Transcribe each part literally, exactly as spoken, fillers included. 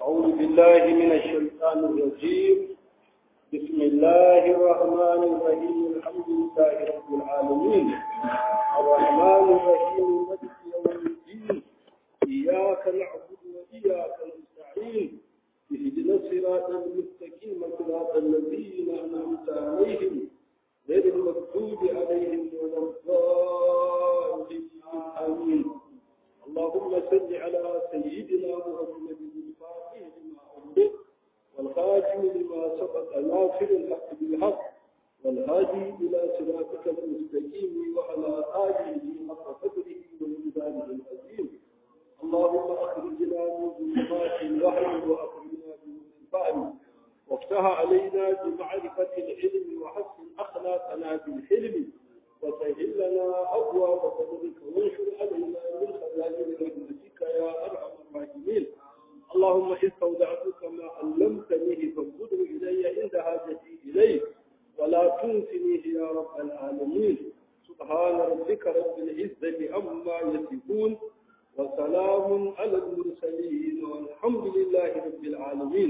أعوذ بالله من الشيطان الرجيم. بسم الله الرحمن الرحيم. الحمد لله رب العالمين الرحمن الرحيم مالك يوم الدين. إياك نعبد وإياك نستعين. اهدنا الصراط المستقيم صراط الذين أنعمت عليهم غير المغضوب عليهم ولا الضالين. آمين. اللهم صل على سيدنا محمد الفاتح لما أغلق والخاتم لما سبق ناصر الحق بالحق والهادي إلى صراطك المستقيم وعلى آله حق قدره ومقداره العظيم. اللهم أخرجنا من ظلمات الوحي وأخرجنا من الفهم وافتح علينا بمعرفة العلم وحسن أخلاقنا بالحلم وسهل لنا أبواب فضلك وانشر علينا من خزائن رحمتك يا أرحم الراحمين. اللهم استودعتك ما علمتني فانظره إلي عند حاجتي إليك ولا تنسنيه يا رب العالمين. سبحان ربك رب العزة عما يصفون وسلام على المرسلين والحمد لله رب العالمين.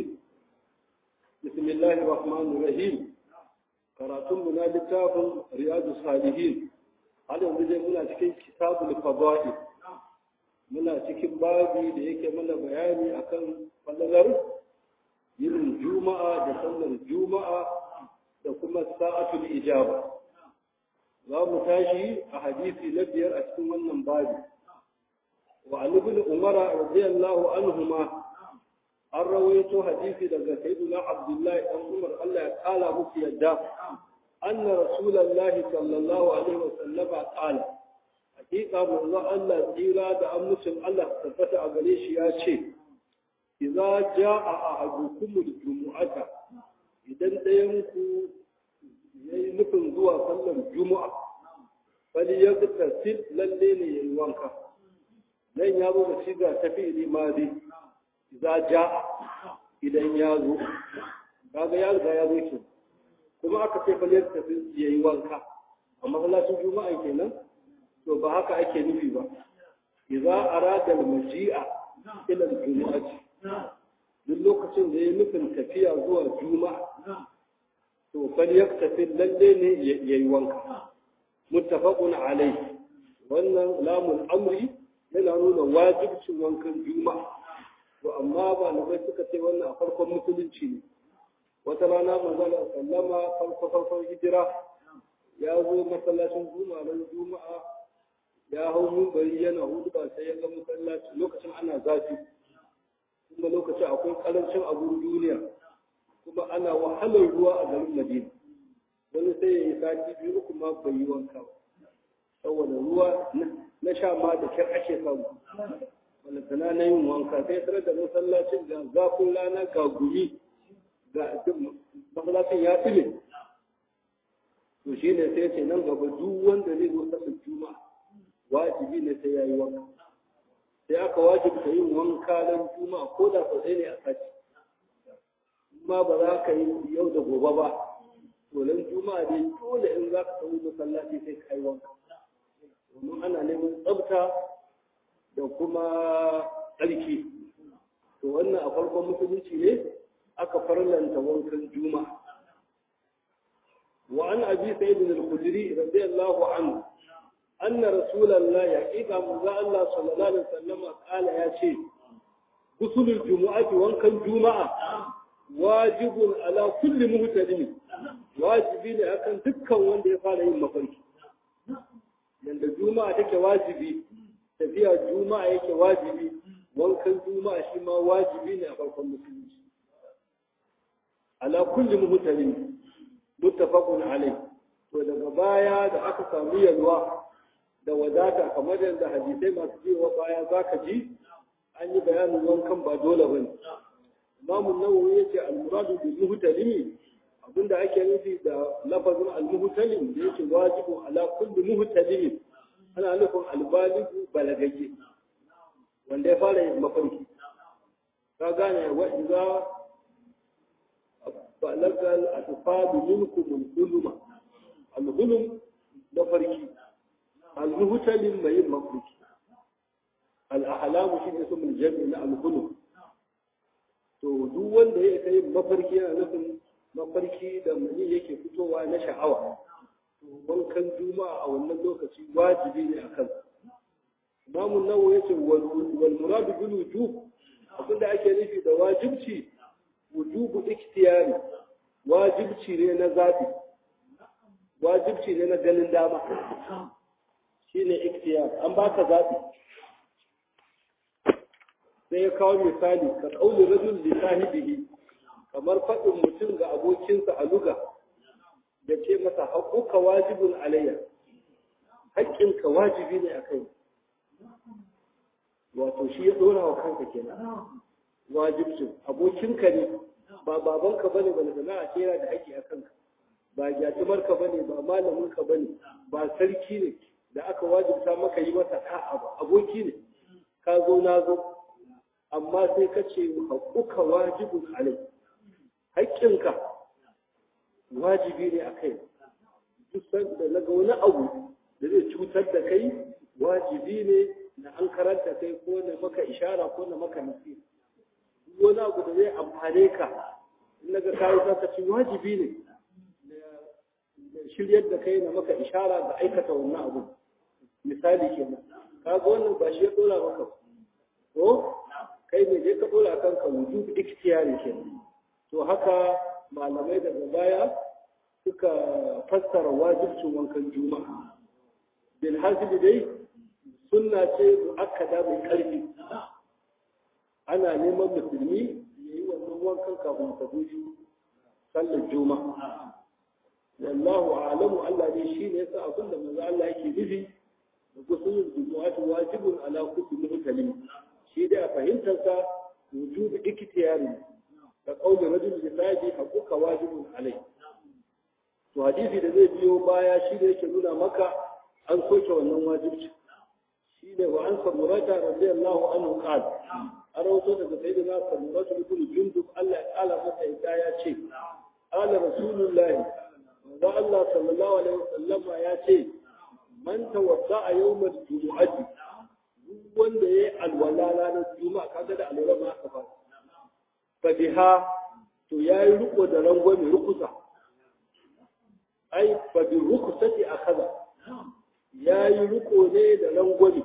بسم الله الرحمن الرحيم. karatun na littafin riyadu salihin har yanzu dai muna cikin kitabul fadail, muna cikin babi da yake mana bayani akan falalar yin juma'a da sallar juma'a da kuma sa'atul ijaba. za mu tashi a hadisi na biyar a cikin wannan babi. wa ali ibn umara radiyallahu anhuma an rawaito hadisi daga sayyidina abdullahi dan umar Allah ya kala musu yadda anna rasulullahi sallallahu alaihi wasallam qala hakika manzo Allah tsira da amincin Allah tabbata a gare shi ya ce idza jaa ahadukum al-jumu'ata idan dayan ku yayi nufin zuwa sallar juma'a fali yagtasil lalle ne yayi wanka. nan ya zo da shiga tafi limadi za ja idan ya zo kaga ya riga ya zo ke kuma aka ce faliyar tafi ya yi wanka a masallacin juma'a kenan to ba haka ake nufi ba. idza arada al-maji'a ila al-jumu'ati duk lokacin da ya nufin tafiya zuwa juma'a to faliyar tafi lalle ne ya yi wanka. muttafaqun alayhi. wannan lamul amri yana nuna wajibcin wankan juma'a. to amma ba na bai suka ce wannan a farkon musulunci ne. wata rana manzon sallama farko farkon hijira ya zo masallacin juma'a ran juma'a ya hau minbari yana hudu ba sai ya ga masallaci lokacin ana zafi kuma lokacin akwai karancin abun duniya kuma ana wahalar ruwa a garin Madina. wani sai ya yi sati biyu uku ma bai yi wanka saboda ruwa na sha ma da kyar ake samu balantana na yin wanka sai tare da masallacin da zafin rana ga gumi ga masallacin ya tsile. to shi ne sai ce nan gaba duk wanda zai zo sallar juma'a wajibi ne sai ya yi wanka. sai aka wajibta yin wanka don juma'a ko da sau ɗaya ne a sati. kuma ba za ka yi yau da gobe ba to don juma'a dai dole in za ka tafi masallaci sai ka yi wanka domin ana neman tsafta da kuma tsarki. to wannan a farkon musulunci ne aka farlanta wankan juma'a. wa an abi sa'id al-khudri radiyallahu anhu anna rasulullahi haqiqa manzo Allah sallallahu alaihi wasallam kala ya ce gusulul jumu'ati wankan juma'a wajibun ala kulli muhtalim. wajibi ne akan dukkan wanda ya fara yin mafarki. yanda juma'a take wajibi tafiya juma'a yake wajibi wankan juma'a shi ma wajibi ne a farkon musulunci ala kulli muhtalim muttafaqun alayh. to daga baya da aka samu yalwa da wadata kamar yadda hadisai masu biyowa baya zaka ji an yi bayanin wankan ba dole bane. Imam an-Nawawi yace al-muradu bil muhtalim abinda ake nufi da lafazin al-muhtalim da yake wajibu ala kulli muhtalim ana nufin albaligu balagagge wanda ya fara yin mafarki. ka gane wa idza balaga al-atfadu minkum al-huluma al-hulum da farki al-muhtalim mai mafarki al-ahlam shi ne sunan jami'i na al-hulum wanda ya kai mafarki yana nufin mafarki da mani yake fitowa na sha'awa wankan juma'a a wannan lokaci wajibi ne a kansa. Imamu Nawawi yace wal muradu bil wujub abinda ake nufi da wajibci wujubu ikhtiyari wajibci ne na zabi wajibci ne na ganin dama shine ikhtiyar an baka zabi. Sai ya kawo misali ka kauli rajul li sahibihi kamar faɗin mutum ga abokinsa a luga da ce masa haƙuƙa wajibun alayya haƙƙinka wajibi ne a kai wato shi ya ɗora wa kanka kenan wajibcin abokinka ne ba babanka bane ba da a ce yana da haƙƙi a kanka ba gyatumarka bane ba malaminka bane ba sarki ne da aka wajibta maka yi masa ta'a ba aboki ne ka zo na zo amma sai ka ce haƙuƙa wajibun alayya haƙƙinka wajibi ne a kai duk sanda na ga wani abu da zai cutar da kai wajibi ne na an karanta kai ko na maka ishara ko na maka nasiha duk wani abu da zai amfane ka in na ga kayi zaka ci wajibi ne na shiryar da kai na maka ishara ga aikata wannan abu misali kenan ka ga wannan ba shi ya dora maka ko kai ne dai ka dora kanka wujub ikhtiyari kenan to haka malamai daga baya suka fassara wajibcin wankan juma'a bil hasbi dai sunna ce muakkada mai karfi ana neman musulmi yayi wannan wankan kafin ta guji sallar juma'a wallahu a'lamu Allah ne shine yasa abin da manzo Allah yake nufi da gusulul jumu'atu wajibun ala kulli muhtalim shi da fahimtar sa wujub ikhtiyari da kaulin rajul lisaji haquqa wajibun alai to hadisi da zai biyo baya shi da yake nuna maka an soke wannan wajibci shi ne wa an samurata radiyallahu anhu qala arawato daga sayyidina samurata ibn jundub Allah ya kala masa ita ya ce qala rasulullahi wa Allah sallallahu alaihi wasallam ya ce man tawadda yawmal jumu'ati wanda yayi alwala ranar juma'a kaga da alwala ma aka fara fadiha to yayi riko da rangwame rukusa ai fa bi rukusati akaza yayi riko ne da rangwame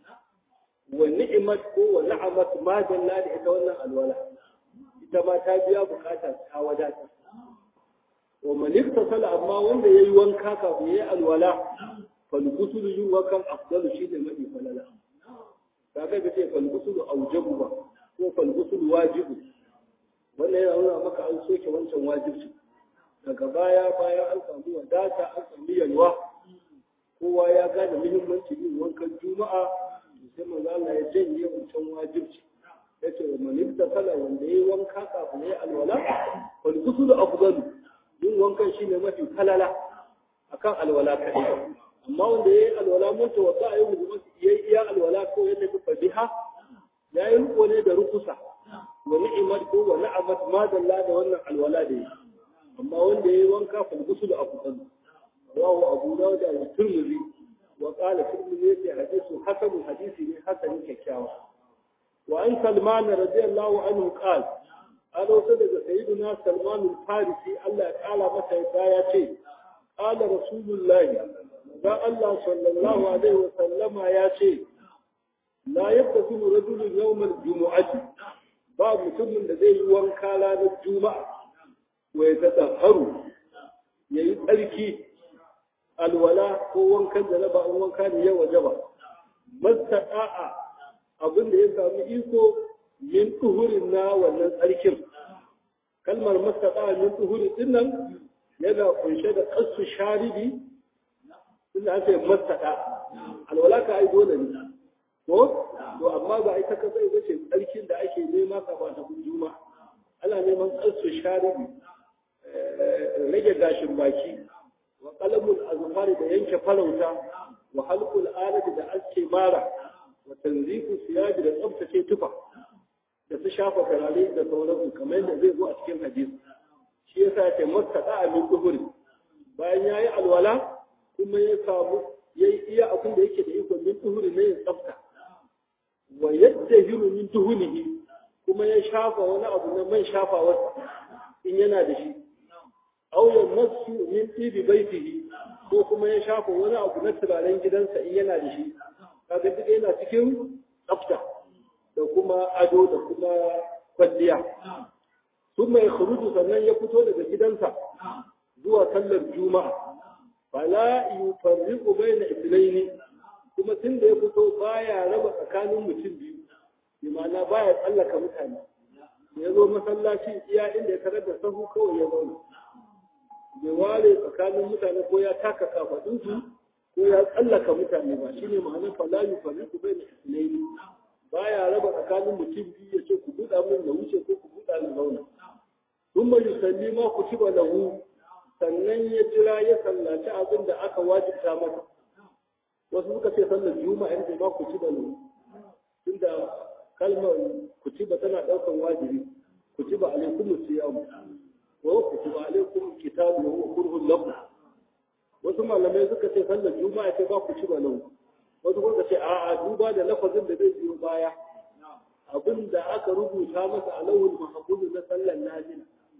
wa ni'mat ko wa na'amat ma dalla da ita wannan alwala ita ma ta biya bukata ta wadata wa man iktasala amma wanda yayi wanka kafin yayi alwala fal ghuslu yuwakan afdalu shi da mafi falala kaga kace fal ghuslu aujabu ba ko fal ghuslu wajibu wannan yana nuna maka an soke wancan wajibci daga baya baya an samu wadata an samu yalwa kowa ya gane muhimmancin yin wankan juma'a sai manzo Allah ya janye wancan wajibci yace man ibtasala wanda yayi wanka kafin yayi alwala wal ghusl afdalu yin wankan shine mafi falala akan alwala kadai amma wanda yayi alwala mutu wata ayi mu yayi iya alwala ko ya tafi fadiha yayi ruko ne da rukusa wa ni'mat ko wa na'amat ma dalla da wannan alwala da yi amma wanda yayi wanka fa gusul afdal rawahu abu dawud da tirmidhi wa qala tirmidhi fi hadithu hasan hadisi ne hasan kyakkyawa wa an salman radiyallahu anhu qala alo daga sayyidina salman al-farisi Allah ya kala masa ya ce qala rasulullahi da Allah sallallahu alaihi wa sallama ya ce la yabtasimu rajulun yawm al-jumu'ati ba mutumin da zai yi wanka ranar juma'a wa ya tsaharu yayi tsarki alwala ko wankan da na ba wanka ne ya wajaba mastaqa'a abin da ya samu iko min tuhurin na wannan tsarkin kalmar mastaqa'a min tuhurin din nan yana kunshe da qasu sharibi inda ake mastaqa'a alwala ka ai dole ne ko to amma ba ita ka sai bace tsarkin da ake nema ka ba ta juma ana neman qasu sharibi rage gashin baki wa qalamul azfari da yanke farauta wa halqul alati da aske mara wa tanzifu siyaji da tsaftace tufa da su shafa karare da sauransu kamar yadda zai zo a cikin hadisi shi yasa ya ce mustaqa'a min duhuri bayan yayi alwala kuma ya samu yayi iya abin da yake da iko min duhuri ne ya tsafta wa yaddahiru min duhunihi kuma ya shafa wani abu na man shafawarsa in yana da shi aw yamassu min tibi baitihi ko kuma ya shafa wani abu na turaren gidansa in yana da shi kaga duk yana cikin tsafta da kuma ado da kuma kwalliya kuma ya khuruju sannan ya fito daga gidansa zuwa sallar juma'a fala yufarriqu bayna ithnaini kuma tunda ya fito baya raba tsakanin mutum biyu bi ma'ana baya tsallaka mutane ya zo masallaci iya inda ya karar da sahu kawai ya zauna bai ware tsakanin mutane ko ya taka kafadunsu ko ya tsallaka mutane ba shine ma'anar fala yufarriqu bayna ithnaini baya raba tsakanin mutum biyu ya ce ku buɗa min na wuce ko ku buɗa min zauna thumma yusalli ma kutiba lahu sannan ya jira ya sallaci abin da aka wajibta masa wasu suka ce sallar juma'a ne ma kutiba lahu tunda kalmar kutiba tana daukan wajibi kutiba alaikum siyam wa kutiba alaikum kitabu wa huwa kurhun lakum wasu malamai suka ce sallar juma'a ce ba kutiba lahu wasu suka ce a'a duba da lafazin da zai biyo baya abin da aka rubuta masa a lawul mahfuz na sallar nafila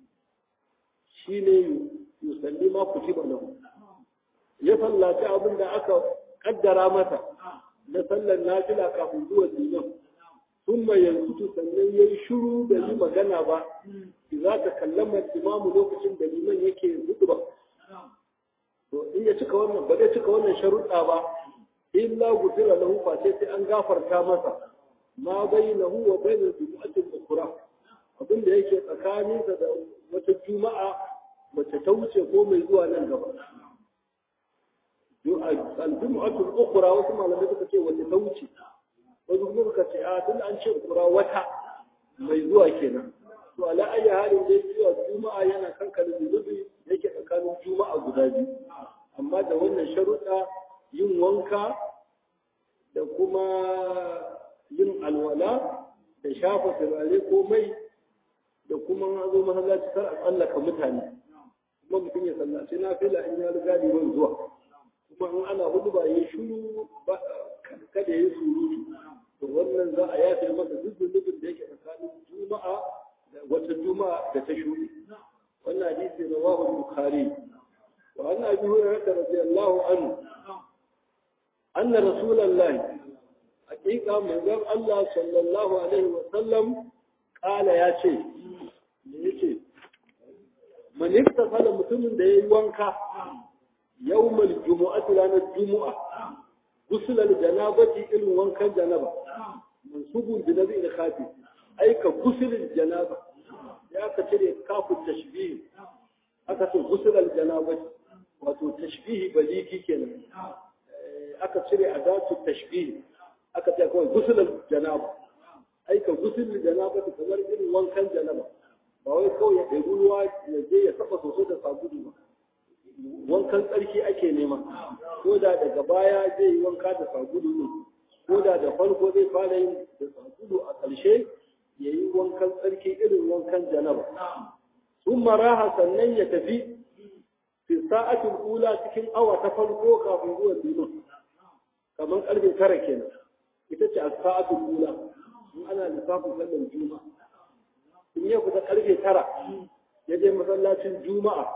shine yusalli ma kutiba lahu ya sallaci abin da aka kaddara masa na sallar nafila kafin zuwa liman thumma yansutu sannan yayi shiru da yi magana ba idza ta kallama imamu lokacin da liman yake hutuba to in ya cika wannan ba zai cika wannan sharuɗa ba illa gudira lahu fa sai an gafarta masa ma bainahu wa bainal jumu'atil ukhra abin da yake tsakaninsa da wata juma'a wacce ta wuce ko mai zuwa nan gaba al-jumu'atul ukhra wasu malamai suka ce wacce ta wuce wasu kuma suka ce a tun an ce ukhra wata mai zuwa kenan to ala ayi halin dai zuwa juma'a yana kankana zunubi yake tsakanin juma'a guda biyu amma da wannan sharuɗa yin wanka da kuma yin alwala da shafa turare ko mai da kuma zo masallaci kar a tsallaka mutane kuma mutum ya sallaci na fila in ya riga liman zuwa kuma in ana hudu ba ya shuru kada ya yi surutu to wannan za a yafe masa duk zunubin da yake tsakanin juma'a da wata juma'a da ta shuri wannan hadisi rawahu bukhari wa an abi hurairah radiyallahu anhu anna rasulullahi haqiqa manzon Allah sallallahu alaihi wa sallam kala ya ce me yake man yaktasala mutumin da yayi wanka yawmal jumu'ati ranar jumu'a gusul janabati ilmin wankan janaba mansubun bi nabi al-khafi aika gusul janaba ya ka cire kafu tashbih aka ce gusul janabati wato tashbih baliki kenan aka cire adatu tashbih aka ce kawai gusul janaba aika gusul janabati kamar irin wankan janaba ba wai kawai ya ɗebi ruwa ya je ya saba soso da sabulu ba wankan tsarki ake nema ko da daga baya zai yi wanka da sabulu ne ko da da farko zai fara yin da sabulu a ƙarshe ya yi wankan tsarki irin wankan janaba sun maraha sannan ya tafi fi sa'atul ula cikin awa ta farko kafin zuwan liman kamar karfe tara kenan ita ce a sa'atul ula in ana lissafin sallar juma'a in ya fita karfe tara ya je masallacin juma'a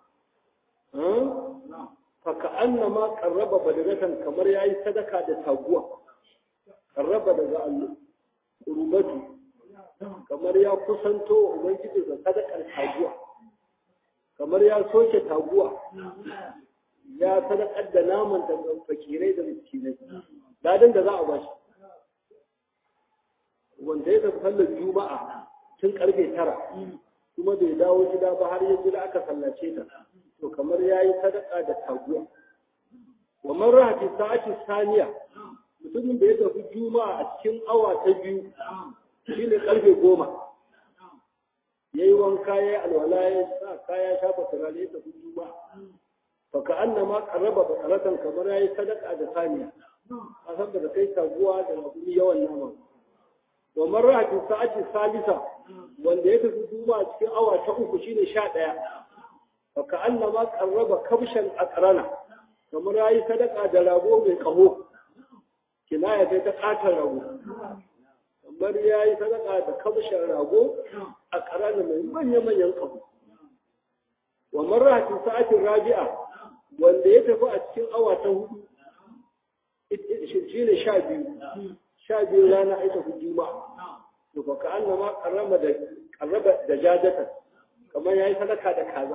faka annama qarraba badagatan kamar yayi sadaka da taguwa qarraba daga Allah rubatu kamar ya kusanto ubangiji da sadakar taguwa kamar ya soke taguwa ya sadakar da naman da fakirai da miskinai ladan da za a bashi wanda ya tafi sallar juma'a tun karfe tara kuma bai dawo gida ba har ya jira aka sallace ta to kamar yayi sadaka da taguwa wa man raha fi sa'ati saniya mutumin da ya tafi juma'a a cikin awa ta biyu shine karfe goma yayi wanka yayi alwala ya sa kaya shafa turare ya tafi juma'a fa ka annama qarraba bakaratan kamar yayi sadaka da saniya a san da kai taguwa da rabuni yawan nama wa man raha fi sa'ati salisa wanda ya tafi juma'a cikin awa ta uku shine sha ɗaya فكأنما قرب كبشا أقرنا kamar yayi sadaka da rago mai kaho kinaya sai ta kata rago kamar ya yi sadaka da kabshin rago a ƙarana mai manya-manyan ƙafu wa marratin sa'atin rabi'a wanda ya tafi a cikin awa ta hudu shi ne sha biyu sha biyu rana ai tafi juma'a to fa ka'anna ma qarraba da qarraba da jajata kamar yayi sadaka da kaza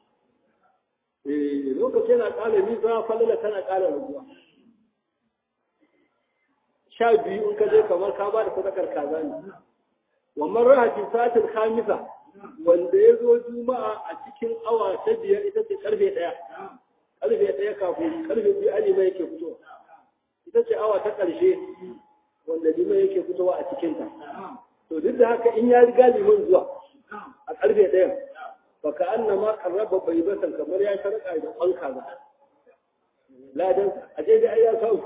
eh lokacin yana ƙara nisa falala tana ƙara ruwa sha biyu in ka je kamar ka ba da sadakar kaza ne wa marratin sa'atin khamisa wanda ya zo juma'a a cikin awa ta biyar ita ce karfe ɗaya karfe ɗaya kafin karfe biyu alima yake fitowa ita ce awa ta ƙarshe wanda liman yake fitowa a cikinta to duk da haka in ya riga liman zuwa a karfe ɗayan baka anna ma karraba bai basan kamar ya sarƙa da ƙwan kaza ladan a je da ayya sau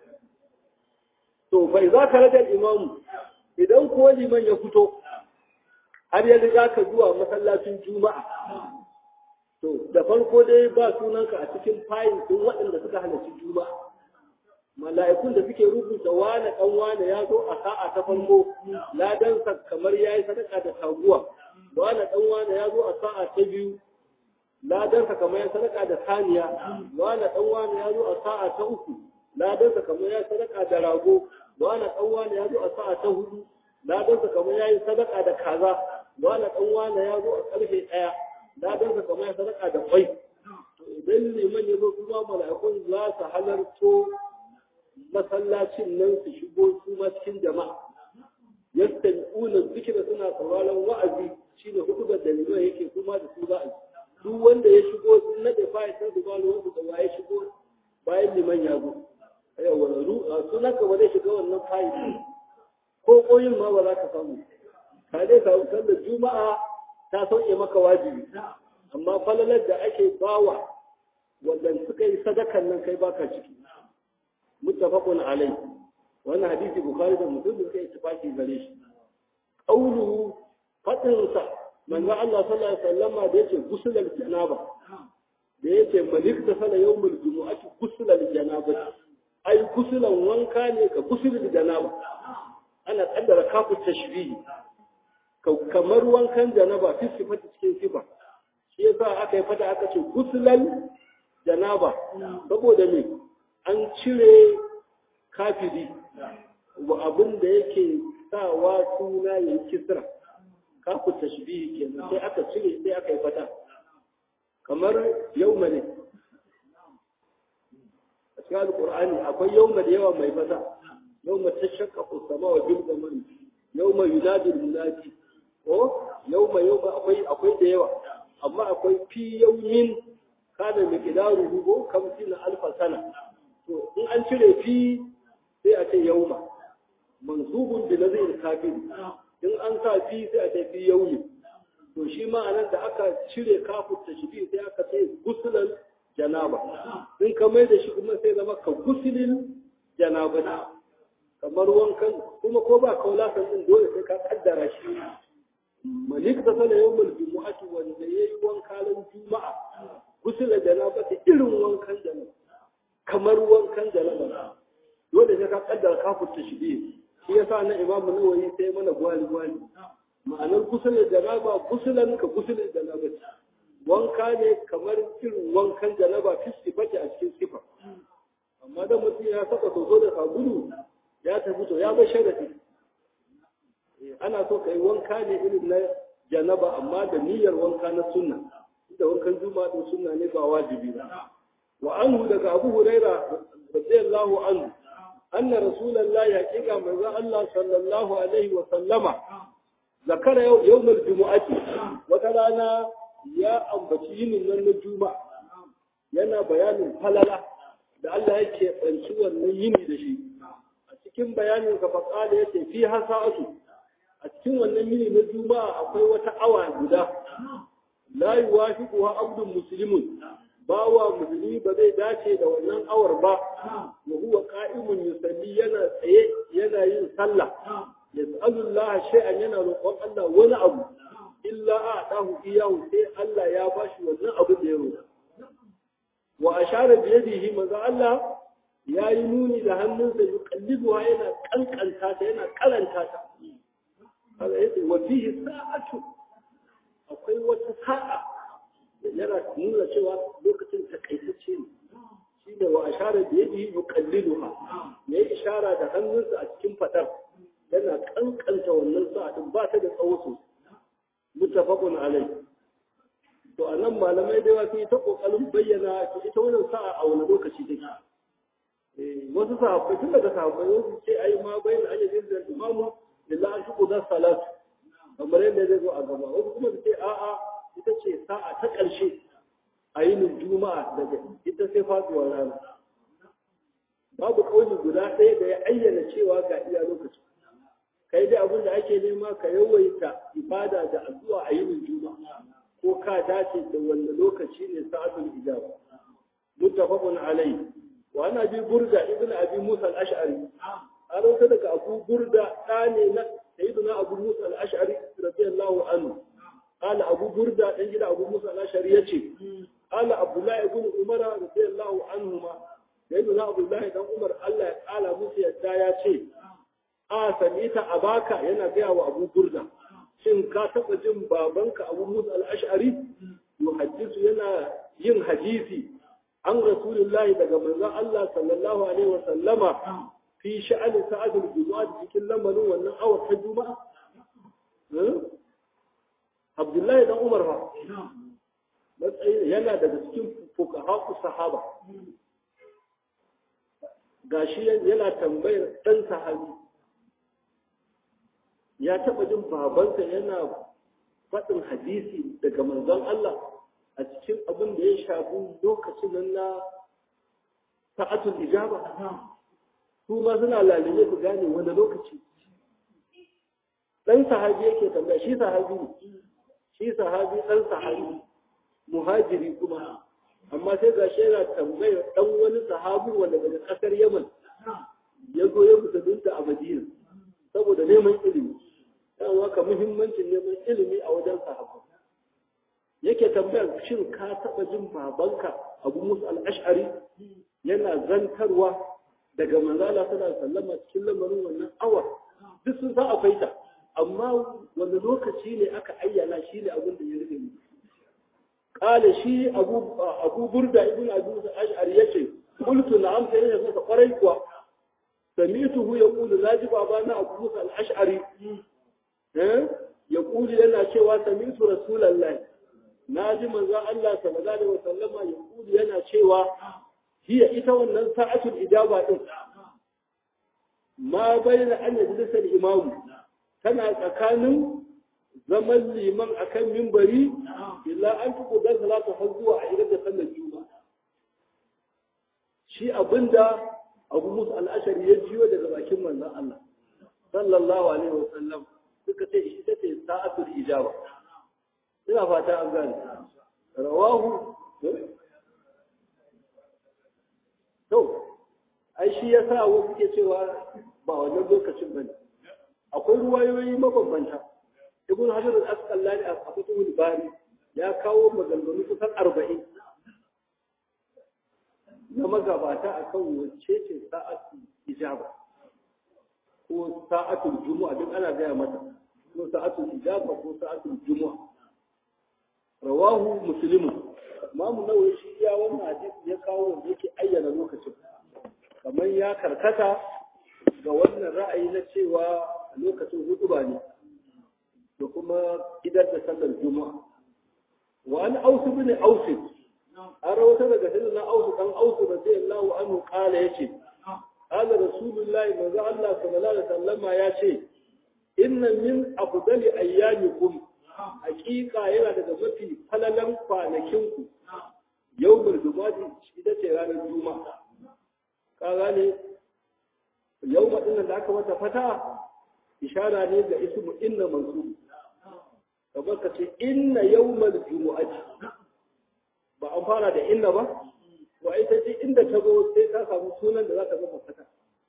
to bai za ka rage imamu idan ko liman ya fito har ya riga ka zuwa masallacin juma'a to da farko dai ba sunanka a cikin fayil din waɗanda suka halarci juma'a mala'ikun da suke rubuta wane ɗan wane ya zo a sa'a ta farko ladansa kamar ya yi sadaka da taguwa wane ɗan wane ya zo a sa'a ta biyu ladansa kamar ya sadaka da saniya wane ɗan wane ya zo a sa'a ta uku ladansa kamar ya sadaka da rago wane ɗan wane ya zo a sa'a ta hudu ladansa kamar ya yi sadaka da kaza wane ɗan wane ya zo a ƙarfe ɗaya ladansa kamar ya sadaka da kwai to idan liman ya zo kuma mala'ikun za su halarto masallacin nan su shigo su ma cikin jama'a yadda una zikira suna sauraron wa'azi shine hudubar da liman yake kuma da su za a duk wanda ya shigo sun nade fayi sai su ba wanda da waye shigo bayan liman ya zo yawa ru sunan ka ba zai shiga wannan fayi ko koyin ma ba za ka samu ka dai samu sallar juma'a ta sauke maka wajibi amma falalar da ake bawa wanda suka yi sadakan nan kai baka ciki muttafaqun alai wannan hadisi bukhari da muslim suka yi tafaki gare shi qawluhu fadinsa manzo Allah sallallahu alaihi wasallam da yace gusulal janaba da yace malik ta sala yawmul jumu'ati gusulal janaba ai gusulan wanka ne ka gusulul janaba ana kaddara kafu tashbihi kamar wankan janaba fi sifati cikin sifa shi yasa aka yi fata aka ce gusulal janaba saboda me an cire kafiri wa abin da yake sawa suna ya kisra kafu tashbihi kenan sai aka cire sai aka yi fata kamar yauma ne a cikin alqur'ani akwai yauma da yawa mai fata yauma tashaqqaqu as-sama'u bil ghamam yauma yunadi al-munadi ko yauma yauma akwai akwai da yawa amma akwai fi yawmin kana miqdaruhu ko kamsin alfa sana to in an cire fi sai a ce yauma mansubun bi nazir kafir in an sa fi sai a ce fi yaumi to shi ma anan da aka cire kafin tashbih sai aka ce gusulan janaba in ka mai da shi kuma sai zama ka gusulin janaba kamar wankan kuma ko ba kaula san din dole sai ka kaddara shi malik da sala yawmul jumu'ati wanda yayi wankan juma'a gusulan janaba ta irin wankan janaba kamar wankan janaba dole sai ka kaddara kafin tashbih shi yasa na imamu nawawi sai mana gwali gwali ma'anar gusulan janaba gusulan ka gusulan janaba wanka ne kamar irin wankan janaba fi sifati a cikin sifa amma da mutum ya saka soso da sabulu ya tafi to ya bar sharadi ana so kai wanka ne irin na janaba amma da niyyar wanka na sunna da wankan juma'a da sunna ne ba wajibi ba wa anhu daga abu huraira radiyallahu anhu anna rasulullahi haqiqa manzo Allah sallallahu alaihi wa sallama zakara yawmal jumu'ati wata rana ya ambaci yinin nan na juma'a yana bayanin falala da Allah yake tsanci wannan yini da shi a cikin bayanin ka faqala yace fi hasa'atu a cikin wannan yini na juma'a akwai wata awa guda la yuwafiquha abdun muslimun bawa musulmi ba zai dace da wannan awar ba wa huwa qa'imun yusalli yana tsaye yana yin sallah yas'alullaha shay'an yana roƙon Allah wani abu illa a'tahu iyahu sai Allah ya bashi wannan abu da ya roƙa wa ashara bi yadihi manzo Allah yayi nuni da hannunsa yuqallibuha yana kankanta ta yana karanta ta kaga yace wa fihi sa'atu akwai wata sa'a yana nuna cewa lokacin takaitacce ne shi da wa ashara da yadi yuqalliluha ne ishara da hannunsa a cikin fadar yana kankanta wannan sa'a din ba ta da tsawo sosai muttafaqun alai to anan malamai da yawa sun ta kokarin bayyana ita wannan sa'a a wani lokaci take eh wasu sahabbai tun daga sahabbai wasu ce ai ma bayin ayyadin da imamu lillahi an tuqda salat kamar yadda zai zo a gaba wasu kuma su ce a'a ita ce sa'a ta ƙarshe a yinin juma'a daga ita sai faduwar rana babu kauli guda ɗaya da ya ayyana cewa ga iya lokaci kai dai abin da ake nema ka yawaita ibada da addu'a a yinin juma'a ko ka dace da wanda lokaci ne sa'atul ijaba muttafaqun alayhi wa ana bi burda ibn abi musa al-ash'ari an rauta daga abu burda ɗane na sayyiduna abu musa al-ash'ari radiyallahu anhu qala abu burda dan gida abu musa al-ash'ari yace qala abdullah ibn umar radiyallahu anhuma sayyiduna abdullah dan umar Allah ya kala musu yadda ya ce a samita abaka yana gaya wa abu burda shin ka taba jin babanka abu musa al-ash'ari yuhaddisu yana yin hadisi an rasulullahi daga manzon Allah sallallahu alaihi wa sallama fi sha'ani sa'atul juma'a cikin lamarin wannan awar ta juma'a Abdullahi dan Umar fa matsayi yana daga cikin fuqaha sahaba gashi yana tambayar dan sahabi ya taba jin babansa yana faɗin hadisi daga manzon Allah a cikin abin da ya shafi lokacin nan na sa'atul ijaba su ma suna lalime su gane wani lokaci dan sahabi yake tambaya shi sahabi ne shi sahabi dan sahabi muhajiri kuma amma sai ga shi yana tambayar dan wani sahabi wanda daga kasar Yaman ya zo ya musulunta a Madina saboda neman ilimi dan haka muhimmancin neman ilimi a wajen sahabbai yake tambayar shin ka taba jin babanka Abu Musa al-Ash'ari yana zantarwa daga manzo Allah sallallahu alaihi wasallam cikin lamarin wannan awa duk sun san akwai ta amma wani lokaci ne aka ayyana shi ne abin da ya rike mu kala shi Abu Abu Burda ibn Abi Musa al-Ash'ari yace qultu na'am sai ya masa kwarai kuwa samituhu yaqulu naji babana Abu Musa al-Ash'ari eh yaqulu yana cewa samitu rasulullahi naji manzo Allah sallallahu alaihi wasallama yaqulu yana cewa hiya ita wannan sa'atul ijaba din ma bayyana an yajlisa al-imam tana tsakanin zaman liman akan minbari illa an tuku da salatu har zuwa a idan da sallar juma'a shi abinda Abu Musa al-Ashari ya jiyo daga bakin manzon Allah sallallahu alaihi wasallam suka ce shi take sa'atul ijaba ina fata an gane rawahu to ai shi yasa wasu ke cewa ba wannan lokacin bane akwai ruwayoyi mabambanta ibn hajar al-asqalani a fatul bari ya kawo maganganu kusan arba'in na magabata akan wacce ce sa'atul ijaba ko sa'atul jumu'a duk ana gaya mata ko sa'atul ijaba ko sa'atul jumu'a rawahu muslimun imamu nawawi shi ya wannan hadisi ya kawo wanda yake ayyana lokacin kamar ya karkata ga wannan ra'ayi na cewa lokacin hutuba ne da kuma idar da sallar juma'a wa an ausu bin ausu an rawata daga sayyidina ausu dan ausu radiyallahu anhu kala yace qala rasulullahi manzo Allah sallallahu alaihi wasallama yace inna min afdali ayyamikum hakika yana daga mafi falalan kwanakinku yawmul jumu'ati ita ce ranar juma'a ka gane yawma din da aka mata fata ishara ne ga ismu inna mansub kamar ka ce inna yawmal jumu'ati ba an fara da inna ba wa ita ce inda ta zo sai ta samu sunan da za ta zama fata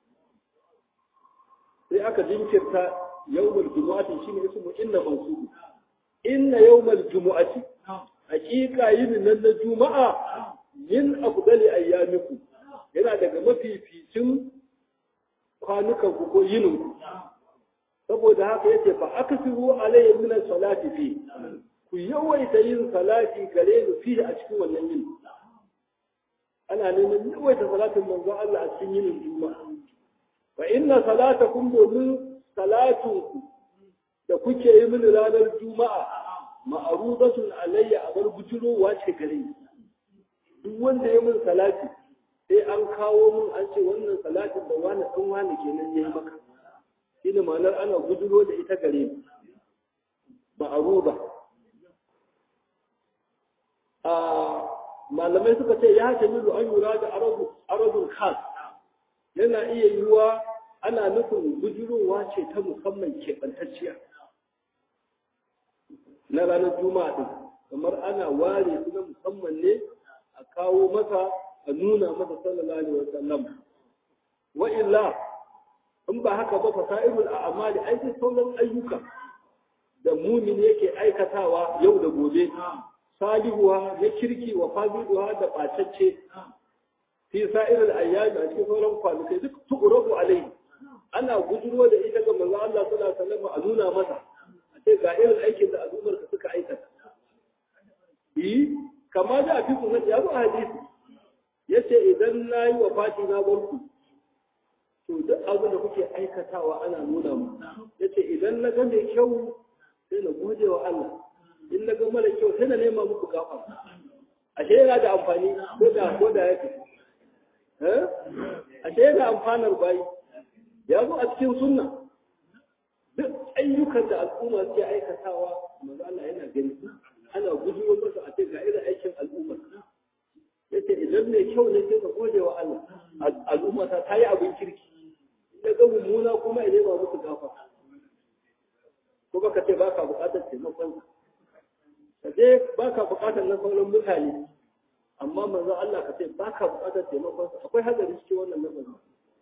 sai aka jinkirta yawmal jumu'ati shine ismu inna mansub inna yawmal jumu'ati hakika yin nan na juma'a min afdali ayyamikum yana daga mafificin kwanukan ku ko yinin ku saboda haka yace fa aksiru alayhi min salati fi ku yawaita yin salati gare ni fi a cikin wannan yin ana neman yawaita salatin manzo Allah a cikin yin juma'a fa inna salatakum domin salatunku da kuke yi mini ranar juma'a ma'arudatun alayya a bar bujurowa ce gare ni duk wanda ya min salati sai an kawo min an ce wannan salatin da wani dan wani kenan yayi maka shine ma'anar ana bujuro da ita gare ni ma'aruda a malamai suka ce ya tamilu an yura da aradu aradul khas yana iya yiwa ana nufin bujurowa ce ta musamman keɓantacciya na ranar juma'a din kamar ana ware su na musamman ne a kawo masa a nuna masa sallallahu alaihi wasallam wa illa in ba haka ba fasairul a'mali ai sauran ayyuka da mumin yake aikatawa yau da gobe salihuwa na kirki wa fadiluwa da ɓatacce fi sa'irul ayyami a cikin sauran kwanakai duk tu'rafu alaihi ana gudurwa da ita ga manzo Allah sallallahu alaihi wasallam a nuna masa a ce ga irin aikin da al'ummar ka suka aikata yi kama da fi kuma ya zo hadisi yace idan nayi wafati na barku to duk abin da kuke aikatawa ana nuna mu yace idan na ga mai kyau sai na gode wa Allah in na ga mara kyau sai na nema muku gafara ashe yana da amfani ko da ko da yake eh ashe yana amfanar bayi ya zo a cikin sunna duk ayyukan da al'umma suke aikatawa manzo Allah yana gani ana gujewa masa a ce ga irin aikin al'umma yace idan mai kyau ne sai ka gode wa Allah al'umma ta tayi abin kirki ya ga mummuna kuma ya nema muku gafara ko baka ce baka buƙatar taimakon ka je baka buƙatar na sauran mutane amma manzo Allah ka ce baka buƙatar taimakon sa akwai hadari cikin wannan lamarin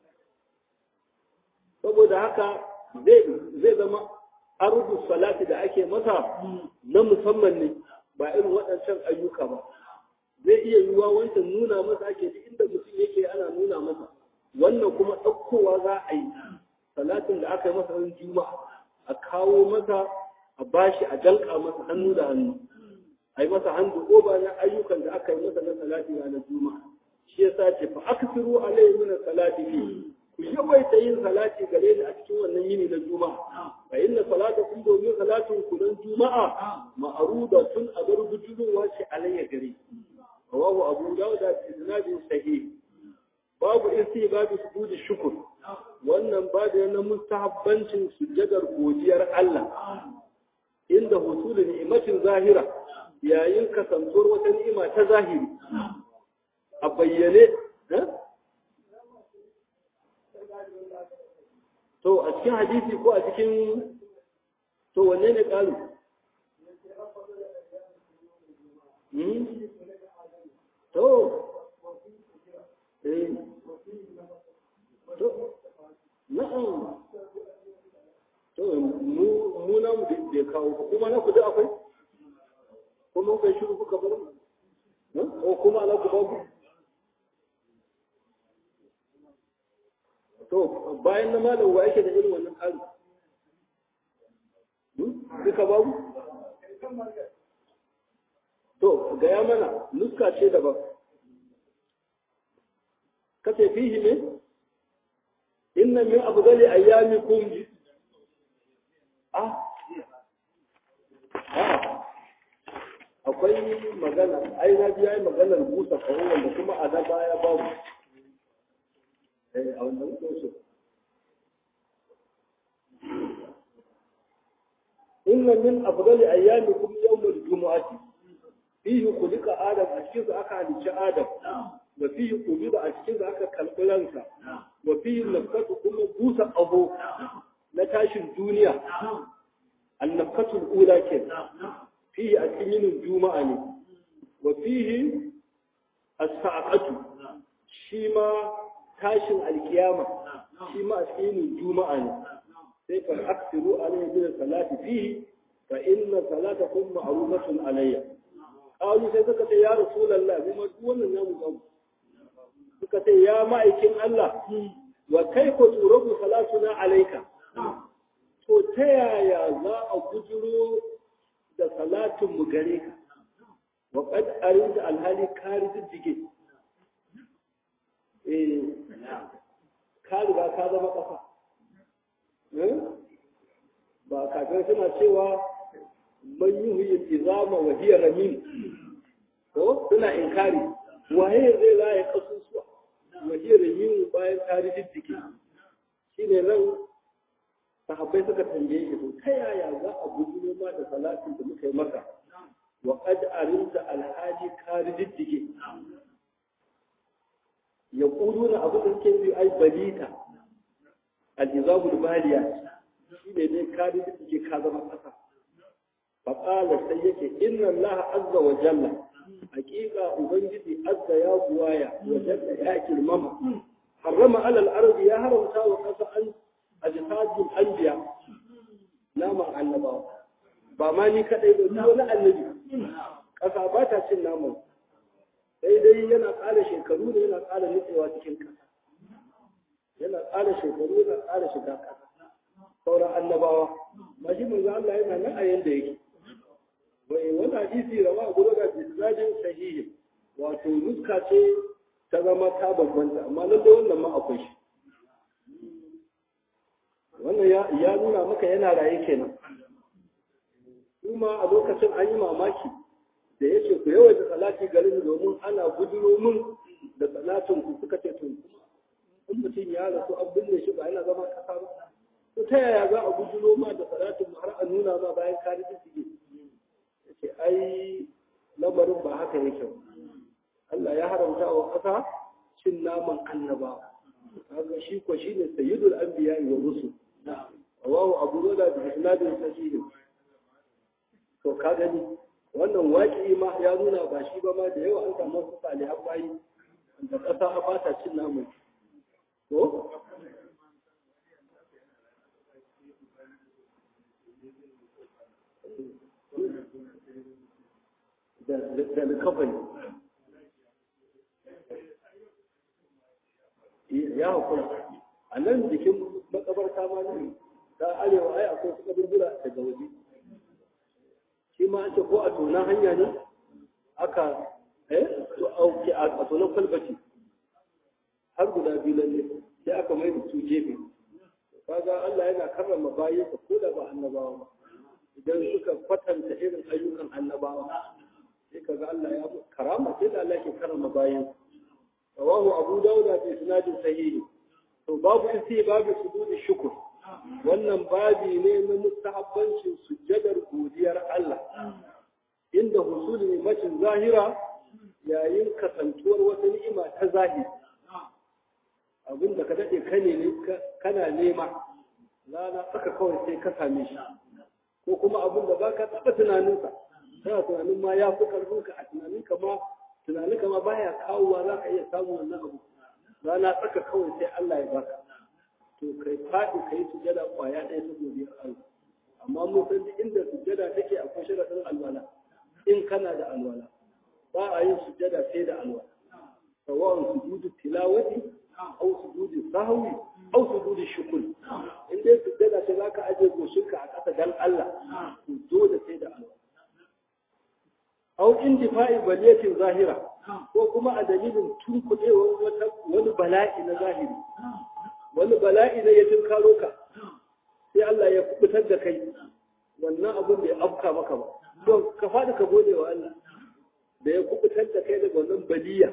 saboda haka zai zai zama ardu salati da ake masa na musamman ne ba irin waɗancan ayyuka ba zai iya yiwuwa wancan nuna masa ake duk inda mutum yake ana nuna masa wannan kuma ɗaukowa za a yi salatin da aka yi masa ran juma'a a kawo masa a bashi a danka masa hannu da hannu a yi masa hannu oba na ayyukan da aka yi masa na salati ranar juma'a shi yasa ce fa aksiru alayhi min salati fi ku yawaita yin salati gare ni a cikin wannan yini na juma'a fa inna salatakum domin salatin ku dan juma'a ma'rudatun abar bujuruwa ce alayya gare rawahu abu dawud da isnadin sahih babu babu sujudi shukr wannan babu na mustahabbancin sujjadar godiyar Allah inda husulun ni'matin zahira yayin kasantuwar wata ni'ima ta zahiri a bayyane to a cikin hadisi ko a cikin to wanne ne kalu to eh to na'am to mu mu na mu da kawo kuma na ku da akwai kuma kai shiru kuka bar mu ko kuma na ku babu to bayan na malam wa yake da irin wannan ƙari duka babu to gaya mana nuska ce daban kace fihi ne inna min afdali ayyamikum ah akwai magana ai na ji yayi maganar busa kawo wanda kuma a da baya babu eh a wannan so inna min afdali ayyamikum yawm al-jumu'ati fihi khuliqa adam a cikin aka halicci adam wa fihi qubida a cikin aka kalbi ransa wa fihi nafkatu kuma busa abu na tashin duniya annafkatu al-ula ke fihi a cikin juma'a ne wa fihi as-sa'aqatu shi ma tashin alkiyama shi ma a cikin juma'a ne sai fa aksiru alayhi bil salati fihi fa inna salatakum ma'rufatun alayya qalu sai suka ce ya rasulullah kuma duk wannan namu ga suka ce ya ma'aikin Allah wa kaifa turabu salatuna alayka to ta yaya za a gujiro da salatin mu gare ka wa qad arinta alhali kari diddige eh ka riga ka zama kafa ba kafin suna cewa man yuhyi izama wa hiya ramin ko suna inkari waye zai raye kasusuwa wa hiya ramin bayan kari diddige shine nan sahabbai suka tambaye shi to ta yaya za a gudu ma da salatin da muka yi maka wa qad arinta alhaji karididdige ya kuduna abu da suke yi ai balita al-izamu al-baliya shine dai karididdige ka zama kasa fa qala sai yake inna allaha azza wa jalla haqiqa ubangiji azza ya buwaya wa jalla ya kirmama harrama ala al-ardi ya haramta wa kasa an ajsadul anbiya naman annabawa ba ma ni kadai ba duk wani annabi kasa ba ta cin naman sai dai yana ƙara shekaru ne yana ƙara nutsewa cikin kasa yana ƙara shekaru yana ƙara shiga kasa sauran annabawa ma shi manzo Allah yana nan a yanda yake wai wani hadisi rawa gudu da isnadin sahihi wato nuska ce ta zama ta bambanta amma lalle wannan ma akwai shi wannan ya nuna maka yana raye kenan kuma a lokacin an yi mamaki da ya ce ku yawaita salati garin domin ana guduro min da salatin ku suka ce to in mutum ya rasu an binne shi ba yana zama kasa ba to ta yaya za a guduro ma da salatin mu har a nuna ma bayan ka rike shi yace ai lamarin ba haka yake Allah ya haramta wa kasa cin naman annabawa kaga shi ko shine sayyidul anbiya wa rusul rawahu abu dawud bi isnadin sahih to ka gani wannan waki ma ya nuna ba shi ba ma da yawa an samu su salihan bayi da kasa a fata cin namu to da da da kafani ya hukuma a nan jikin makabarta ma ne ta arewa ai akwai su kaburbura daga waje shi ma ake ko a tona hanya ne aka eh to auki a tonan kwalbati har guda biyu lalle sai aka mai da su gefe kaga Allah yana karrama bayinsa ko da ba annabawa ba idan suka kwatanta irin ayyukan annabawa sai kaga Allah ya karama sai da Allah ke karrama bayinsa rawahu abu dawud bi isnadin sahih to babu isi babu sujudi shukr wannan babi ne na mustahabbancin sujjadar godiyar Allah inda husuli ni'matin zahira yayin kasantuwar wata ni'ima ta zahiri abinda ka dade kane ne kana nema rana aka kawai sai ka same shi ko kuma abinda baka taba tunanin sa kana tunanin ma ya fi karfin ka a tunanin ka ma tunanin ka ma baya kawowa za ka iya samu wannan abu rana tsaka kawai sai Allah ya baka to kai faɗi kai sujada kwaya ɗaya ta godiyar Allah amma mun san inda sujada take akwai sharadin alwala in kana da alwala ba a yin sujada sai da alwala sawa'un sujudu tilawati aw sujudu sahwi aw sujudu shukr in dai sujada ce zaka aje goshinka a ƙasa dan Allah to dole sai da alwala aw indifa'i baliyatin zahira ko kuma a dalilin tunkuɗewar wata wani bala'i na zahiri wani bala'i ne ya tunkaro ka sai Allah ya kubutar da kai wannan abun bai afka maka ba to ka faɗi ka gode wa Allah da ya kubutar da kai daga wannan baliya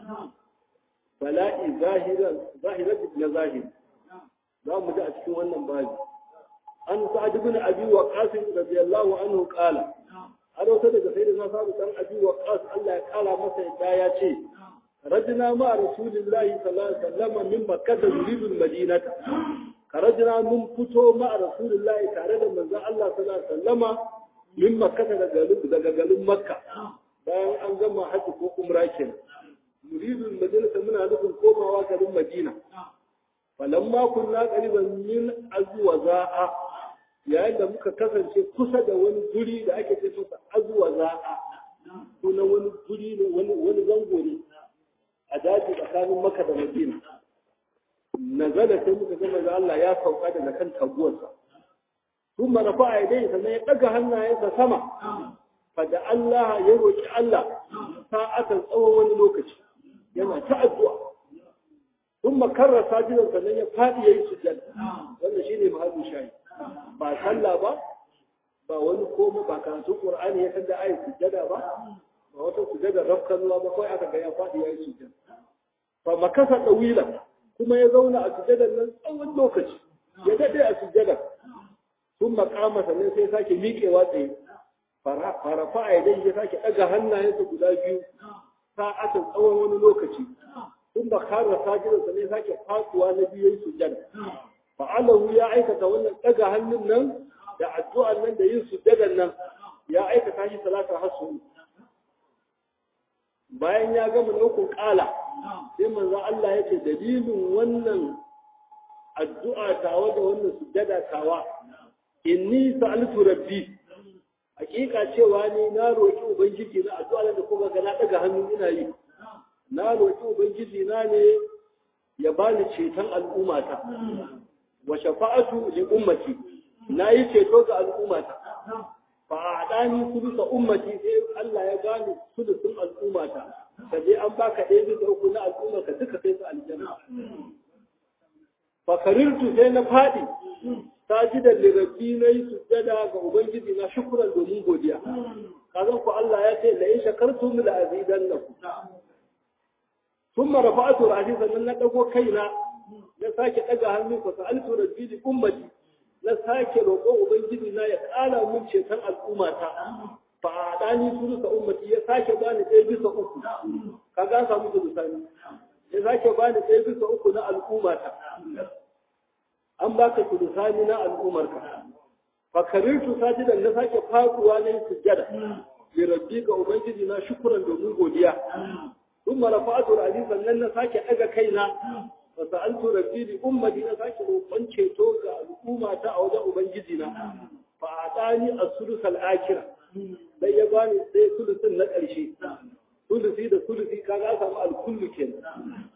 bala'i zahiran zahiran na zahiri za mu ji a cikin wannan babi an sa'ad ibn abi waqas radiyallahu anhu qala har wata daga sai da na samu dan abi waqas Allah ya kara masa yadda ya ce rajna ma rasulillahi sallallahu alaihi wasallam min makkah yuridul madinata karajna mun fito ma rasulillahi tare da manzon Allah sallallahu alaihi wasallam min makkah daga daga garin makka bayan an gama haji ko umra kenan yuridul madinata muna nufin komawa garin madina falamma kunna qariban min azwaza'a yayin da muka kasance kusa da wani guri da ake ce masa azuwa za'a suna wani guri ne wani wani zango ne a daji tsakanin Makka da Madina nazala sai muka ga manzo Allah ya sauka daga kan taguwarsa kuma rafa yadayhi sannan ya daga hannayensa sama fa da Allah ya roki Allah sa'atan tsawon wani lokaci yana ta addu'a kuma karra sajidan sannan ya fadi yayi sujjada wannan shine mahallin shayi ba sallah ba ba wani komo ba karatu Qur'ani ya sanda ayi sujjada ba ba wata sujjada rafkan ruwa ba kai aka ga ya fadi yayi sujjada fa makasa dawila kuma ya zauna a sujjadar nan tsawon lokaci ya dade a sujjadar kuma kama sannan sai sake miƙewa tsaye farafa a yadda ya sake ɗaga hannayensa guda biyu sa'atan tsawon wani lokaci sun ba kara sajidansa ne sake fasuwa na biyu yin sujjada fa'alahu ya aikata wannan ɗaga hannun nan da addu'an nan da yin sujjadan nan ya aikata shi salata hasu bayan ya gama ɗaukun ƙala sai manzo Allah ya ce dalilin wannan addu'a tawa da wannan sujjada tawa inni sa'altu rabbi hakika cewa ni na roki ubangiji na addu'a da kuma ga na daga hannu ina yi na roki ubangiji na ne ya bani ceton al'ummata wa shafa'atu li ummati na yi ceto ga al'ummata fa adani sulusa ummati sai Allah ya bani sulusun al'ummata sai an baka ɗaya bisa uku na al'ummarka duka kai su aljanna fa karirtu sai na fadi sajidan lirabbi na yi sujjada ga ubangiji na shukuran domin godiya kazan ku Allah ya ce la in shakartum la azidannakum thumma rafa'tu ra'si sannan na dago kaina na sake daga hannu ko sa'altu rabbi li ummati na sake roƙo ubangiji na ya ƙara mun ceton al'ummata fa adani sulusa ummati ya sake bani ɗaya bisa uku kaga samu sulusa ya sake bani ɗaya bisa uku na al'ummata an baka sulusani na al'umarka fa karirtu sajidan na sake faduwa na yin sujjada li rabbi ga ubangiji na shukuran domin godiya ثم رفعت رأسي sannan na sake daga kaina fa sa'altu rabbi li ummati na sake roƙon ceto ga al'umma ta a wajen ubangiji na fa atani as-sulus al-akhir dai ya bani sai sulusin na ƙarshe sulusi da sulusi kaga samu al-kullu kenan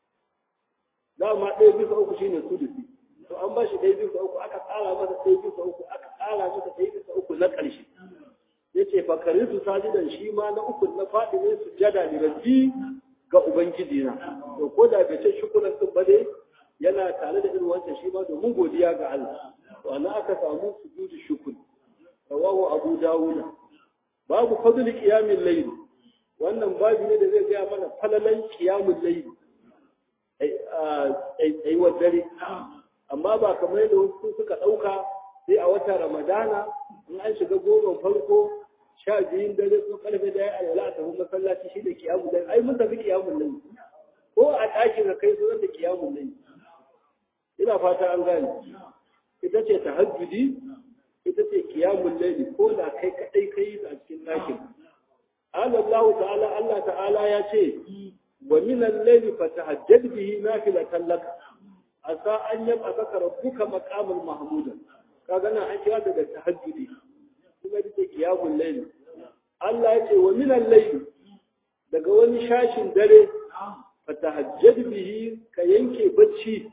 dama ɗaya bisa uku shine sulusi to an ba shi ɗaya bisa uku aka ƙara masa ɗaya bisa uku aka ƙara masa ɗaya bisa uku na ƙarshe yace fa karitu sajidan shi ma na uku na faɗi ne sujjada ne rabbi ga ubangiji na to ko da bai ce shukuran din ba dai yana tare da irin wancan shi ma domin godiya ga Allah to ana aka samu sujudu shukr rawahu abu dawud babu fadli qiyamil layl wannan babu ne da zai ga mana falalan qiyamul layl ai ai ai wadare amma ba kamar yadda wasu suka dauka sai a wata ramadana in an shiga goma farko sha biyun dare ko karfe da ya alwala a tafi masallaci shi da kiyamun lai ai mun tafi kiyamun lai ko a ɗakin ka kai sunan da kiyamun lai ina fata an gane ita ce tahajjudi ita ce kiyamun lai ko da kai kadai kai a cikin ɗakin Allah ta'ala Allah ta'ala ya ce wa min al-layli fatahajjad bihi nafilatan lak asa an yab'athaka rabbuka maqaman mahmudan kaga nan an kira daga tahajjudi kuma ita qiyamul layl Allah ya ce wa min al-layl daga wani shashin dare fatahajjad bihi ka yanke bacci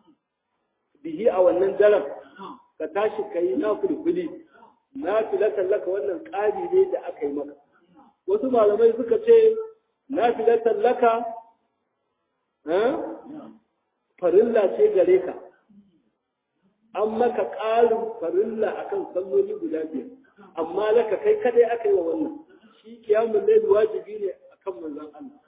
bihi a wannan daren ka tashi kai nafilfili nafilatan laka wannan ƙari ne da aka yi maka wasu malamai suka ce nafilatan laka farilla ce gare ka an maka ƙarin farilla akan salloli guda biyar amma laka kai kadai aka yi wa wannan shi kiyamun laili wajibi ne akan manzon Allah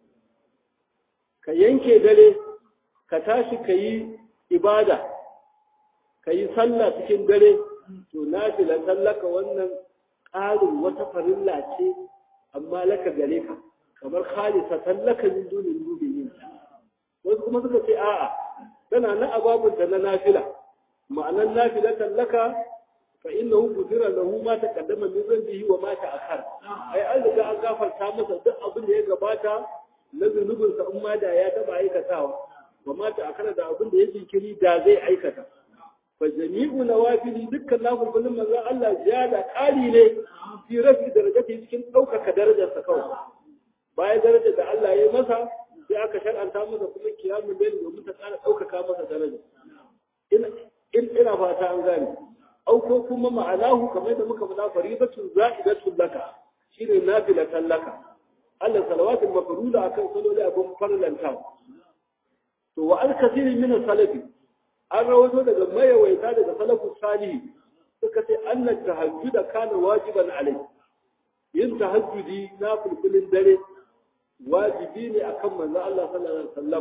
ka yanke dare ka tashi ka yi ibada ka yi sallah cikin dare to nafila sallaka wannan ƙarin wata farilla ce amma laka gare ka kamar khalisa sallaka min dunin mu'minin wasu kuma suka ce a'a tana na ababunta na nafila ma'anan nafilatan laka fa innahu gudira lahu ma taqaddama min dhanbihi wa ma ta'akhkhara ai an riga an gafarta masa duk abin da ya gabata na zunubin sa in ma da ya taba aikatawa wa ma ta'akhkhara da abin da ya jinkiri da zai aikata fa jami'u nawafili dukkan nafilin manzon Allah ziyada kali ne fi rafi darajati cikin daukaka darajar sa kawai bayan darajar da Allah ya yi masa sai aka shar'anta masa kuma kiyamul layl domin ta tsara daukaka masa daraja in ina fata an gane au ko kuma ma'anahu kamar da muka faɗa faridatun za'idatun laka shine nafilatan laka Allah salawatul mafruda akan saloli abun farlanta to wa al-kathir min salafi an rawato daga mayawaita daga salafus salih suka ce anna tahajjud kana wajiban alai yin tahajjudi na fulfulin dare wajibi ne akan manzo Allah sallallahu alaihi wasallam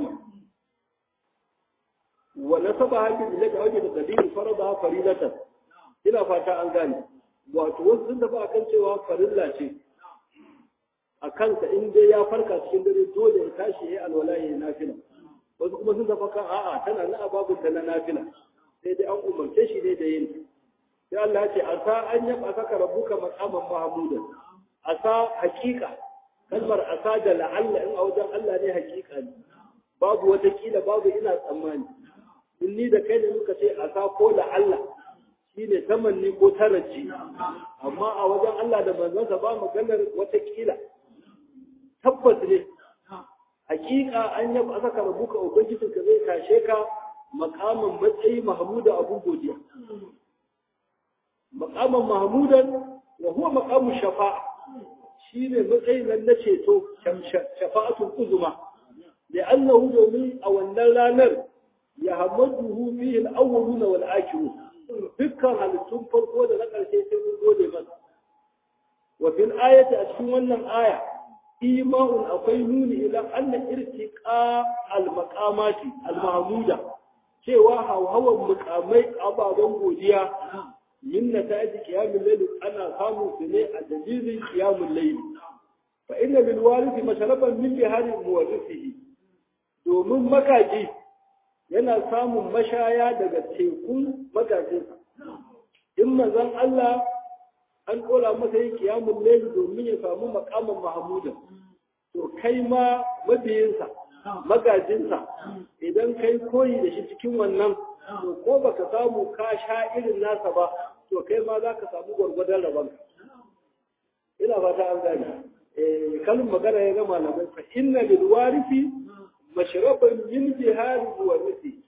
wa nasaba hadin ilaka wajib dalil farada faridatan ina fata an gane wato wasu sun tafi akan cewa farilla ce a kansa in dai ya farka cikin dare dole ya tashi ya yi alwala ya yi nafila wasu kuma sun tafi kan a'a tana na ababun ta na nafila sai dai an umarce shi ne da yin sai Allah ya ce asa an yaba saka rabbuka maqaman mahmudan asa hakika kalmar asa da la'alla in a wajen Allah ne hakika ne babu wata kila babu ina tsammani in ni da kai ne muka ce asa ko la'alla shine tamanni ko taraji amma a wajen Allah da manzonsa ba maganar wata kila tabbas ne hakika an yaba saka rubuka ubangijin ka zai tashe ka makaman matsayi mahmuda abu godiya makaman mahmudan wa huwa maqamu shafa'a shine matsayin nan na ceto shafa'atul uzma da annahu domin a wannan ranar ya hamaduhu fihi al-awwalun wal akhirun dukkan halittun farko da na karshe sai mun gode masa wa fil ayati a cikin wannan aya ima'un akwai nuni ila anna irtiqa al-maqamati al-mahmuda cewa hawhawan muqamai ababan godiya min nataji qiyamul layl ana samu su ne a dalilin qiyamul layl fa inna bil warith masharaban min bihari muwarrithihi domin magaji yana samun mashaya daga tekun magajinsa in manzon Allah an ɗora masa yin kiyamun laili domin ya samu makaman mahamuda to kai ma mabiyinsa magajinsa idan kai koyi da shi cikin wannan to ko baka samu ka sha irin nasa ba to kai ma za ka samu gwargwadon rabanka ina fata an gani eh kalin magana ya ga malamai fa inna lil warisi mashraban min jihari warisi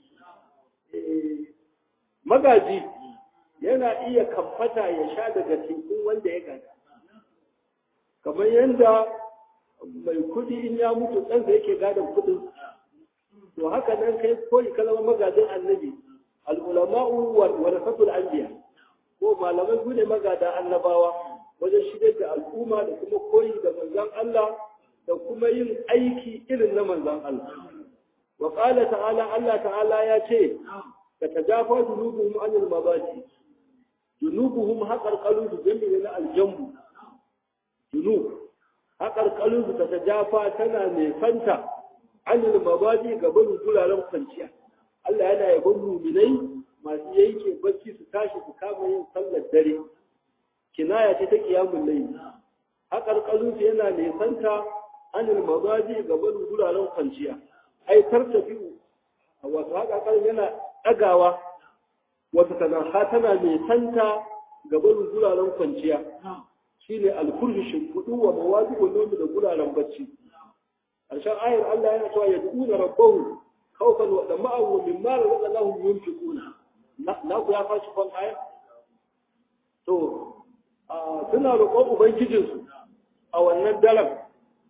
eh magaji yana iya kamfata ya sha daga tekun wanda ya gada kamar yadda mai kudi in ya mutu ɗansa yake gadon kudin to haka nan kai koyi ka zama magajin annabi al'ulama'u wa warasatul anbiya ko malamai su ne magada annabawa wajen shigar da al'umma da kuma koyi da manzon Allah da kuma yin aiki irin na manzon Allah wa qala ta'ala Allah ta'ala ya ce تتجافى جنوبهم عن المضاجع جنوبهم حق القلوب جميع الجنب جنوب حق القلوب تتجافى تنا نفنتا عن المضاجع قبل جلالهم خنشيا Allah yana yabon muminai masu yanke bacci su tashi su kama yin sallar dare kinaya ce ta kiyamul layl haƙar kalufi yana nesanta anil mazaji gaban guraren kwanciya ai tartafi'u wato haƙar yana ɗagawa wata tanaha tana nesanta gaban guraren kwanciya shine alkurshi shimfudu wa mawazi'ul nawmi da guraren bacci ƙarshen ayar Allah yana cewa yad'una rabbahu khawfan wa tama'an wa mimma razaqnahum yunfiquna na ku ya fashi kon aya to suna roƙon ubangijin su a wannan daren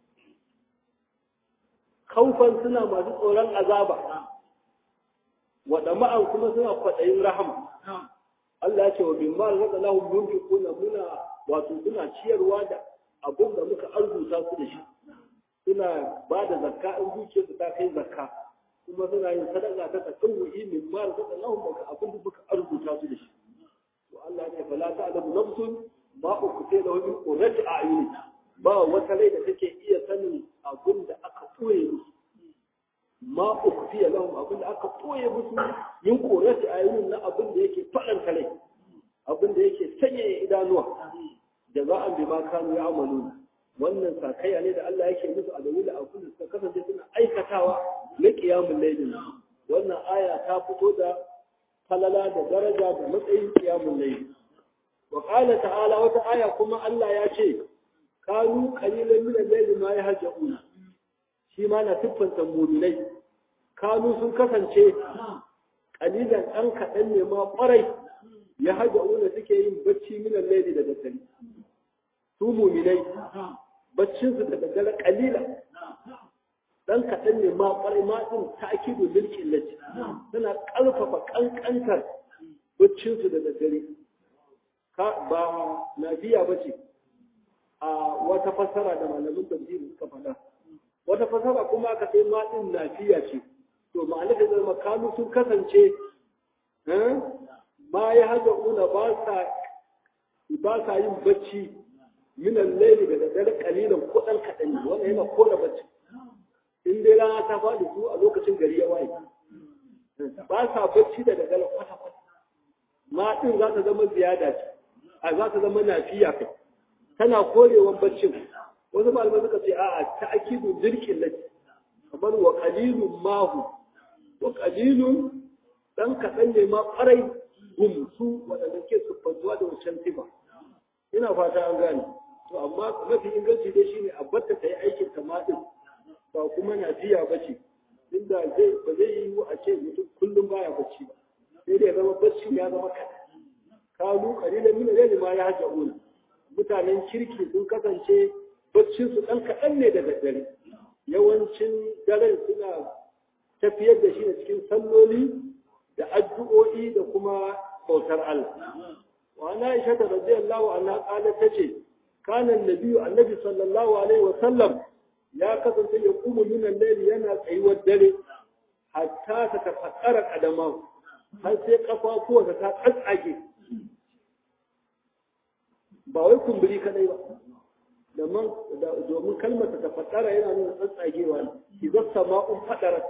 khawfan suna masu tsoron azaba wa tama'an kuma suna kwadayin rahama Allah ya ce wa mimma razaqnahum yunfiquna muna wato suna ciyarwa da abin da muka arzuta su da shi suna ba da zakka in zuciyarsu ta kai zakka kuma suna yin sadaka ta tasawwi min mal da Allahu baka abin da muka arzuta su da shi to Allah ya ce fala ta'lamu nafsun ma ukute da wani qurrati a'yun ba wata rai da take iya sanin abin da aka koye musu ma ukute lahum abin da aka koye musu yin qurrati a'yun na abin da yake fadan kare abin da yake sanya idanuwa jaza'an bima kanu ya'maluna wannan sakayya ne da Allah yake musu a dalilin abin da suka kasance suna aikatawa na qiyamul layl wannan aya ta fito da falala da daraja da matsayin qiyamul layl wa qala ta'ala wata aya kuma Allah ya ce kanu qalilan min al-layli ma yahjauna shi ma na siffanta mu'minai kanu sun kasance qalilan dan kadan ne ma kwarai ya haja una suke yin bacci minan laili da daddare su mu'minai baccin su da daddare kalila dan kaɗan ne ma ƙwarai ma ɗin ta'kidu lil qillati suna ƙarfafa ƙanƙantar baccin su da daddare ka ba nafiya bace a wata fassara da malamin tafsiri suka faɗa wata fassara kuma aka sai ma ɗin nafiya ce to ma'ana da zama kanu sun kasance ma ya haja una ba sa ba sa yin bacci minan laili da daddare kalilan ko ɗan kaɗan ne wannan yana kora bacci in dai rana ta faɗi su a lokacin gari ya waye ba sa bacci da daddare kwata kwata ma ɗin za ta zama ziyada ce a za ta zama nafiya kai tana korewan baccin wasu malamai suka ce a'a ta akidu dirkin lati kamar wa qalilun mahu wa qalilun dan kaɗan ne ma ƙwarai gumsu waɗanda ke siffantuwa da wancan tiba ina fata an gane to amma mafi inganci dai shine a batta ta yi aikin ta maɗin ba kuma nafiya ba ce inda zai ba zai yi a ce mutum kullum baya bacci ba sai dai zama bacci ya zama kaɗan kalu qalilan min al ma yahjauna mutanen kirki sun kasance baccin su ɗan kaɗan ne da daddare yawancin daren suna tafiyar da shi a cikin salloli da addu'o'i da kuma bautar Allah. Wa ana Aisha ta radiyallahu anha qalat tace kana annabi annabi sallallahu alaihi wa sallam ya kasance ya kuma min al-layl yana tsayuwar dare hatta ta tafakkara kadama har sai kafafuwa ta tsatsage ba wai kumburi kadai ba domin domin kalmar ta tafakkara yana nuna tsatsagewa ne idan sama'un fadarat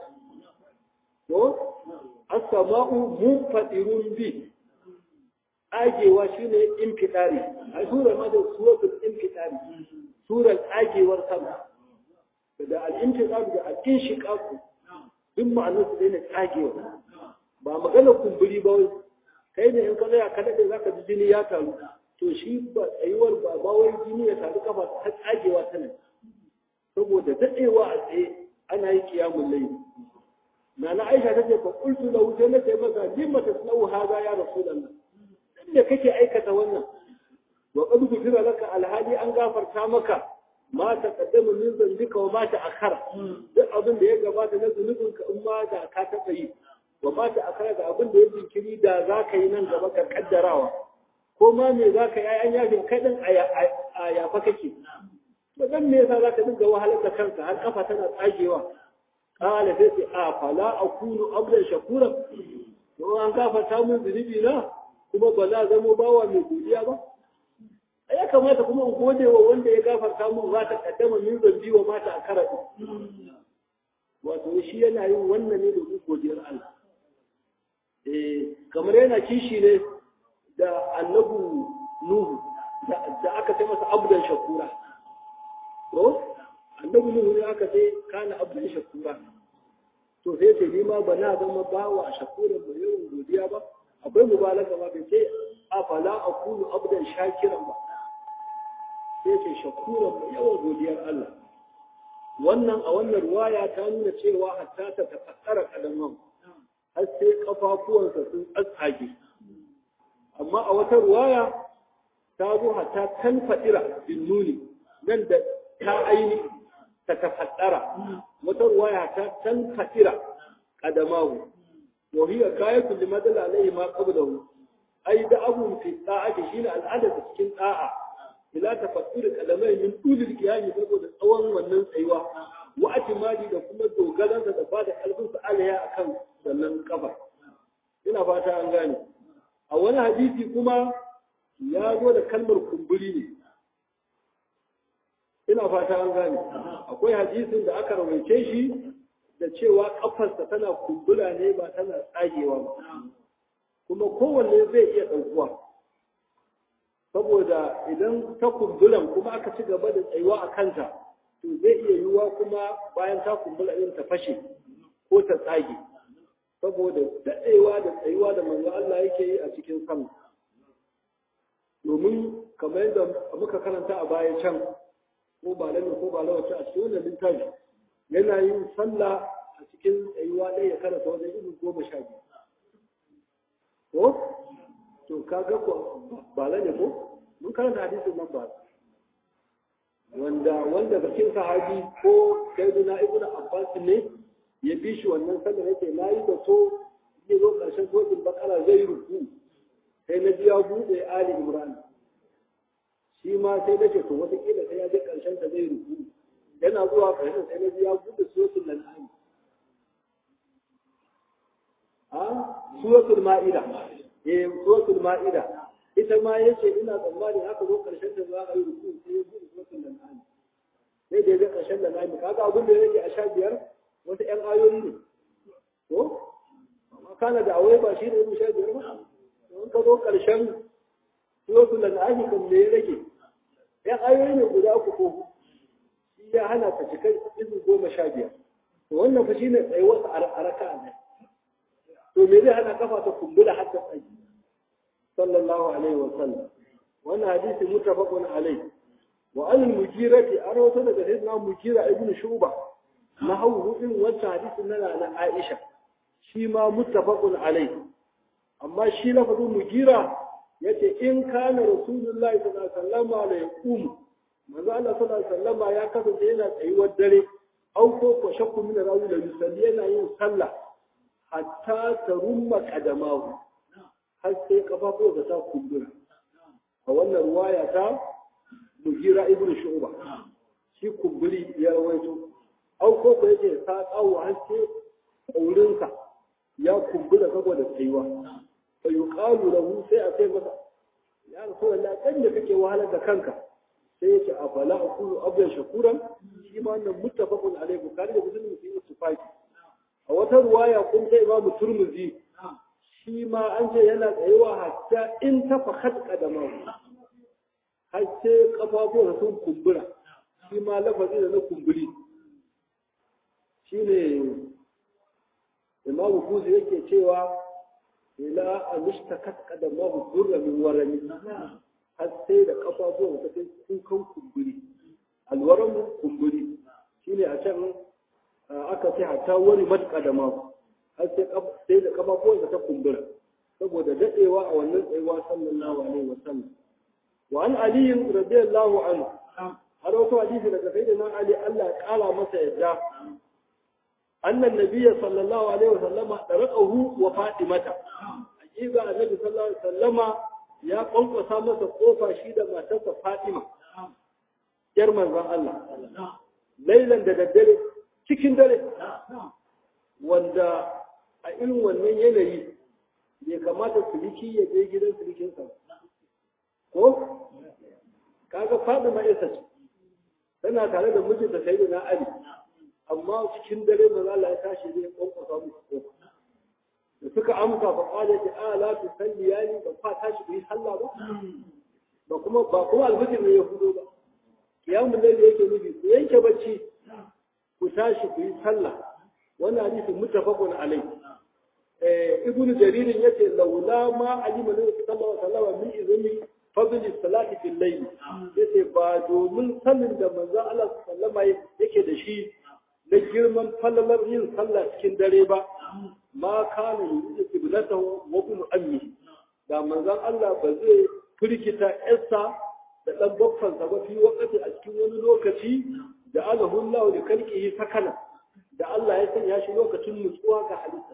to as-sama'u munfatirun bi agewa shine infitari a sura ma da suratul infitari surar agewar sama da al-infitar da al-inshiqaq din ma'anar su ne agewa ba magana kumburi ba wai kai ne in ka tsaya ka dade zaka ji jini ya taru to shi ba tsayuwar ba ba wai jini ya taru kafa ta agewa ta ne saboda dadewa a tsaye ana yi kiyamul layl Nana Aisha tace fa qultu lahu sai na ce masa limma tasnau hada ya rasulullah dan da kake aikata wannan wa qad gufira laka alhali an gafarta maka ma ta qaddama min zambika wa ma ta akhara duk abin da ya gabata na zunubin ka in ma da ka taba yi wa ma ta akhara da abin da ya jinkiri da za ka yi nan gaba ka kaddarawa ko ma me za ka yi an yafe kai din a yafa kake to dan me yasa za ka dinga wahalar da kanka har kafa tana tsagewa قال sai a fala akunu abdan shakura to an gafarta mun zunubi na kuma ba za zamo bawa mai godiya ba ya kamata kuma in gode wa wanda ya gafarta mun za ta kaddama min zambi wa mata a karatu wato shi yana yin wannan ne domin godiyar Allah eh kamar yana kishi ne da annabu nuhu da aka sai masa abdan shakura to annabi nuhu ne aka ce kana abdan shakura to sai ce ni ma ba na zama bawa shakuran ba yawan godiya ba akwai mubalaga ba bai ce afala akunu abdan shakiran ba sai ce shakuran ba yawan godiyar Allah wannan a wannan ruwaya ta nuna cewa hatta ta tafakkara kadaman har sai kafafuwansa sun tsatsage amma a wata ruwaya ta zo hatta kan fadira bin nuni nan da ta aini ta tafaddara wata ruwaya ta tan fatira qadamahu wa hiya kayatu limadalla alayhi ma qablahu ai da abun fi ta'ati shine al'ada cikin da'a ila tafakkur kalamai min tulil qiyami saboda tsawon wannan tsayuwa wa atimadi da kuma dogaran da ba da kalbin sa alaya akan sannan kafa ina fata an gane a wani hadisi kuma ya zo da kalmar kumburi ne ina fata an gane akwai hadisin da aka rawaice shi da cewa kafarsa tana kumbura ne ba tana tsagewa ba kuma kowanne zai iya ɗaukuwa saboda idan ta kumbulan kuma aka ci gaba da tsayuwa a kanta to zai iya yiwuwa kuma bayan ta kumbula ɗin ta fashe ko ta tsage saboda daɗewa da tsayuwa da manzo Allah yake yi a cikin sama domin kamar yadda muka karanta a baya can ko ba lalle ko ba lawace a cikin wannan littafi yana yin sallah a cikin tsayuwa ɗaya ya karanta wajen irin goma sha biyu ko to kaga ko ba la ne ko mun karanta hadisin nan ba wanda wanda bakin sahabi ko sayyidina ibnu abbas ne ya bi shi wannan sallar yake nayi da to ya zo karshen sojin bakara zai ruku sai na biya bude ali imran shi ma sai nace to wata kila sai ya je karshen ta zai ruku yana zuwa karshen sai na biya bude suratul an'am a suratul ma'ida eh suratul ma'ida ita ma yace ina tsammani haka zo karshen ta za a yi ruku sai ya bude suratul an'am sai da ya je karshen da nayi kaga abin da yake a sha biyar wata ƴan ayoyi ne ko amma kana da awai ba shi ne mu sha biyar ba in ka zo karshen suratul an'am kan me ya rage ƴan ayoyi ne guda uku ko shi ya hana ta cika izu goma sha biyar to wannan fa shine tsayuwar a raka'a ne to me zai hana kafa ta kumbura har ta tsayi sallallahu alaihi wa sallam wannan hadisi muttafaqun alaihi wa an mujirati an rawato daga sayyidina mujira ibn shuba na hawu din wannan hadisin na na Aisha shi ma muttafaqun alaihi amma shi lafazin mujira yace in kana rasulullahi sallallahu alaihi wasallam la yaqum manzo Allah sallallahu alaihi wasallam ya kasance yana tsayuwar dare au ko ko shakku min rawi da yusalli yana yin sallah hatta tarumma qadamahu har sai kafafu da ta kumbura a wannan ruwaya ta mujira ibnu shu'ba shi kumburi ya rawaito au ko ko yace sa tsawo har sai kaurinsa ya kumbura saboda tsayuwa fa yuqalu lahu sai a sai masa ya rasulullah kan da kake wahalar da kanka sai yace afala aqulu abdan shakuran shi ma wannan muttafaqun alayhi bukhari da muslim sun yi tufaki a wata ruwaya kun sai imamu turmuzi shi ma an ce yana tsayuwa hatta in tafakhat qadamahu har sai kafafuwa sun kumbura shi ma lafazi da na kumburi shine imamu kuzi yake cewa ila amishtakat qadamahu durra min warami har sai da kafafuwa ta kai kukan kumburi alwaramu kumburi shine a can aka ce hatta wani mat qadamahu har sai sai da kafafuwa ta kumbura saboda dadewa a wannan tsayuwa sallallahu alaihi wasallam wa an ali radiyallahu anhu har wato hadisi daga sayyidina ali Allah ya kara masa yadda annan nabiyyi sallallahu alaihi wasallama daraqahu wa fatimata hakika annabi sallallahu alaihi wasallama ya kwankwasa masa kofa shi da matarsa Fatima yar manzon Allah lailan da daddare cikin dare wanda a irin wannan yanayi bai kamata suliki ya je gidan sulikinsa ko kaga Fatima ita ce tana tare da mijinta sayyidina Ali amma cikin dare manzo Allah ya tashi zai kwankwasa musu kofa da suka amsa fa qala ta ala tusalli yani ba fa tashi ku yi sallah ba ba kuma ba kuma alfajir ne ya hudo ba kiyamul layl yake nufi ku yanke bacci ku tashi ku yi sallah wannan hadisi muttafaqun alai eh ibnu jarir yace laula ma alima nabi sallallahu alaihi wasallam min izmi fadli salati fil layl yace ba domin sanin da manzo Allah sallallahu alaihi wasallam yake da shi na girman falalar yin sallah cikin dare ba ma kana yuzu qiblatahu wa ibn ammi da manzon Allah ba zai firgita yarsa da dan bakkan sa ba fi wakati a cikin wani lokaci da Allahu Allah da kalkihi sakana da Allah ya sanya shi lokacin nutsuwa ga halitta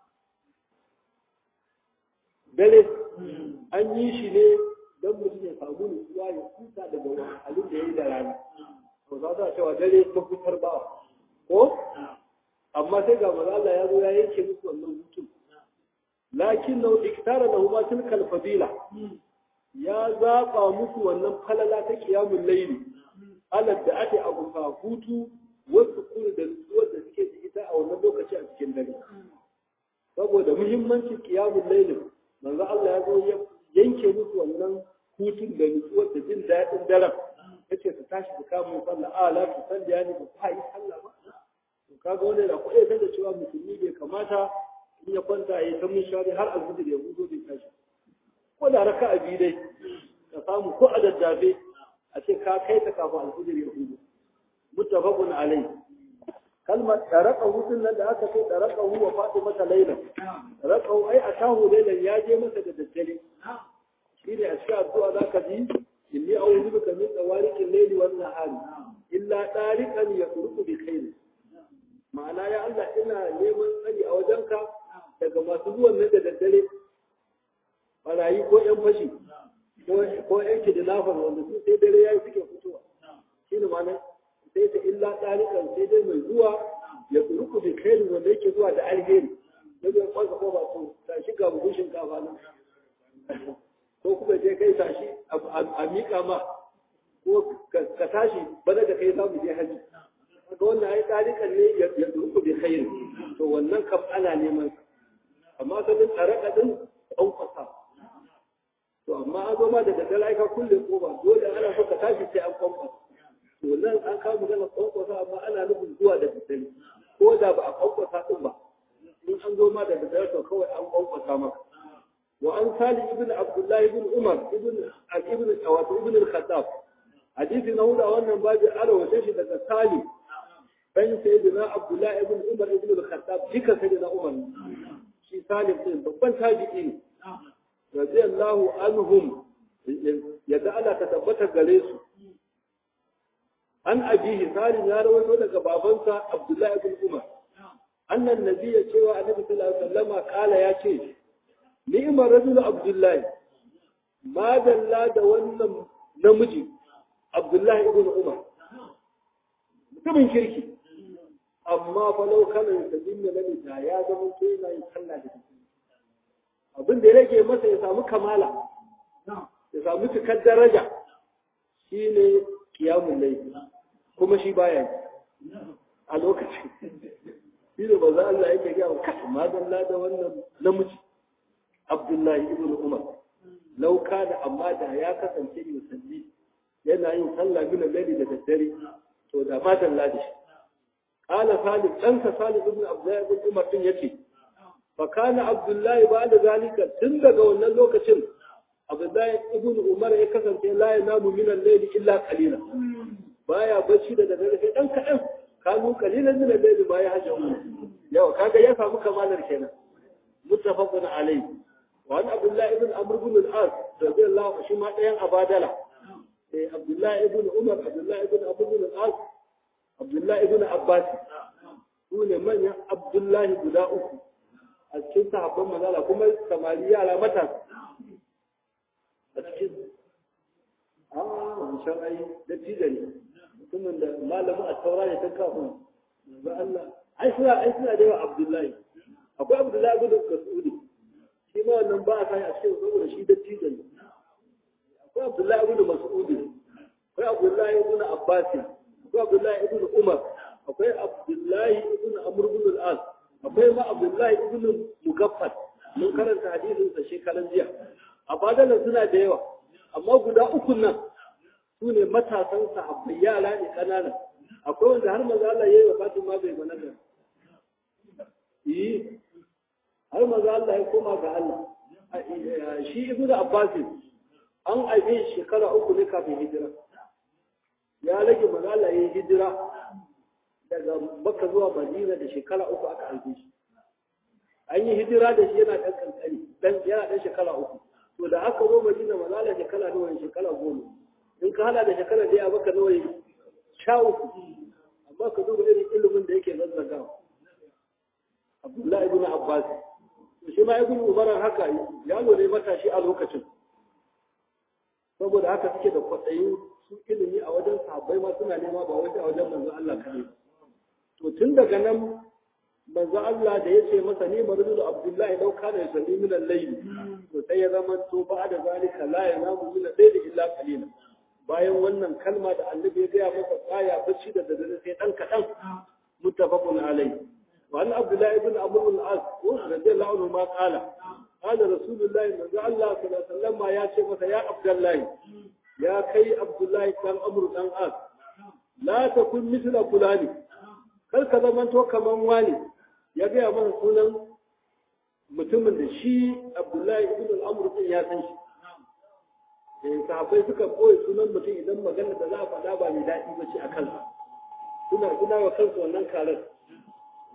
dare an yi shi ne don mutum ya samu nutsuwa ya kusa daga wahalhalun da ya yi da rana to za ta cewa dare mafitar ba ko amma sai ga manzo Allah ya zo ya yanke musu wannan hutun lakin nau iktara da huma tilka al-fadila ya zaba musu wannan falala ta qiyamul layli alad da ake abu ka hutu wasu kullu da nutsuwar da suke da ita a wannan lokaci a cikin dare saboda muhimmancin qiyamul layli manzo Allah ya zo ya yanke musu wannan hutun da nutsuwar da jin daɗin daren yace su tashi su kama sallah a la tu salli yani ba fa yi sallah ba kaga wanda da kuɗe sai da cewa musulmi bai kamata in ya kwanta ya yi ta munshari har alfijir ya hudo bai tashi ko da raka a biyu dai ka samu ko a daddafe a ce ka kai ta kafin alfijir ya hudo muttafaqun alai kalmar taraqahu din nan da aka ce taraqahu wa fatimata laylan taraqahu ai atahu laylan ya je masa da daddare shine a cikin addu'a zaka ji inni a'udhu bika min tawariqil layli wan nahari illa tariqan yasruqu bi khair ma'ana ya Allah ina neman tsari a wajenka daga masu zuwan nan da daddare barayi ko yan fashi ko yan kidnapper wanda su sai dare yayi suke fitowa shine ma'ana sai ta illa tariqan sai dai mai zuwa ya suruku bi khair wanda yake zuwa da alheri daga kwanza ko ba to ta shiga buhun shinkafa nan ko kuma je kai tashi a miƙa ma ko ka tashi bada da kai za mu je haji ga wannan ai tarikan ne ya durku bi khair to wannan kam ana neman amma sabin tsaraka din an kwasa to amma an zo ma daga dalaika kulle ko ba dole ana so ka tashi sai an kwasa to nan an kawo magana kwasa amma ana nufin zuwa da daddare ko da ba a kwasa din ba in an zo ma da daddare to kawai an kwasa maka وعن سالم ابن عبد الله بن عمر ابن ابن او ابن الخطاب حديث نقول وانا بابي على وجهه daga Salim dan sayyidina Abdullah ibn Umar ibn al-Khattab jika sayyidina Umar shi Salim din babban tabi'i ne radiyallahu anhum yadda Allah ta tabbata gare su an abihi Salim ya rawaito daga babansa Abdullah ibn Umar annan nabiyyi cewa annabi sallallahu alaihi wasallama kala ya ce ni'mar rajul Abdullahi ma dalla da wannan namiji Abdullahi ibn Umar mutumin kirki amma fa lau kana sabin da nabi da ya zama to yana yin sallah da shi abin da yake masa ya samu kamala ya samu cikar daraja shine qiyamul layl kuma shi baya a lokacin shi da bazan Allah yake ga ma dalla da wannan namiji Abdullahi ibn Umar lau kana amma da ya kasance musalli yana yin sallah min al-layli da daddare to da ma dalla da shi qala Salim dan ka Salim ibn Abdullahi ibn Umar din yace fa kana Abdullahi ba'da zalika tun daga wannan lokacin Abdullahi ibn Umar ya kasance la yanamu min al-layli illa qalila baya bacci da daddare sai dan kadan kanu qalilan min al-layli ma ya hajju yawa kaga ya samu kamalar kenan muttafaqun alayhi وعن عبد الله ابن عمرو بن العاص رضي الله عنه شيما دين ابادله sai عبد الله ابن عمر عبد الله ابن عمرو بن العاص عبد الله ابن عباس sune manyan Abdullahi guda uku a cikin sahabban manzala kuma samari yara mata a cikin ah inshan ai da tijani mutumin da malamin at-taura ne ta kafin manzo Allah ai suna ai suna da yawa Abdullahi akwai Abdullahi ibn Mas'ud shi ma wannan ba a kai a cikin saboda shi dattijo ne akwai Abdullahi ibn Mas'ud akwai Abdullahi ibn Abbas akwai Abdullahi ibn Umar akwai Abdullahi ibn Amr ibn al-As akwai ma Abdullahi ibn Mugaffal mun karanta hadisin sa shekaran jiya a badalan suna da yawa amma guda uku nan su ne matasan sahabbai yara ne kanana akwai wanda har maza Allah yayi wafatin ma bai balaga yi har maza Allah ya koma ga Allah shi ibnu Abbas an aibe shekara uku ne kafin hijira ya rage maza Allah ya hijira daga Makka zuwa Madina da shekara uku aka aibe shi an yi hijira da shi yana dan kankani dan yana dan shekara uku to da aka zo Madina maza Allah shekara nawa shekara goma in ka hada da shekara da ya baka nawa sha uku amma ka duba irin ilimin da yake zazzagawa Abdullahi ibn Abbas shi ma ibn Umar haka yaro ne matashi a lokacin saboda haka suke da kwatsayi su ilimi a wajen sahabbai ma suna nema ba wajen a wajen manzo Allah kare to tun daga nan manzo Allah da yace masa ni marzu Abdullahi law kana yusalli min al-layl to sai ya zama to ba da zalika la yanamu min al-layl illa qalila bayan wannan kalma da annabi ya gaya masa tsaya bacci da dare sai dan kadan muttafaqun alayhi وعن عبد الله بن عمرو بن العاص رضي الله عنه ما قال قال رسول الله صلى الله عليه وسلم يا شيخ يا عبد الله يا كي عبد الله بن عمرو بن العاص لا تكن مثل فلان kar ka zamanto kaman wani ya gaya masa sunan mutumin da shi Abdullahi ibn al-Amr din ya san shi eh sahabbai suka koyi sunan mutum idan magana da za a faɗa ba mai daɗi ba ce a kansa suna suna wa kansu wannan karar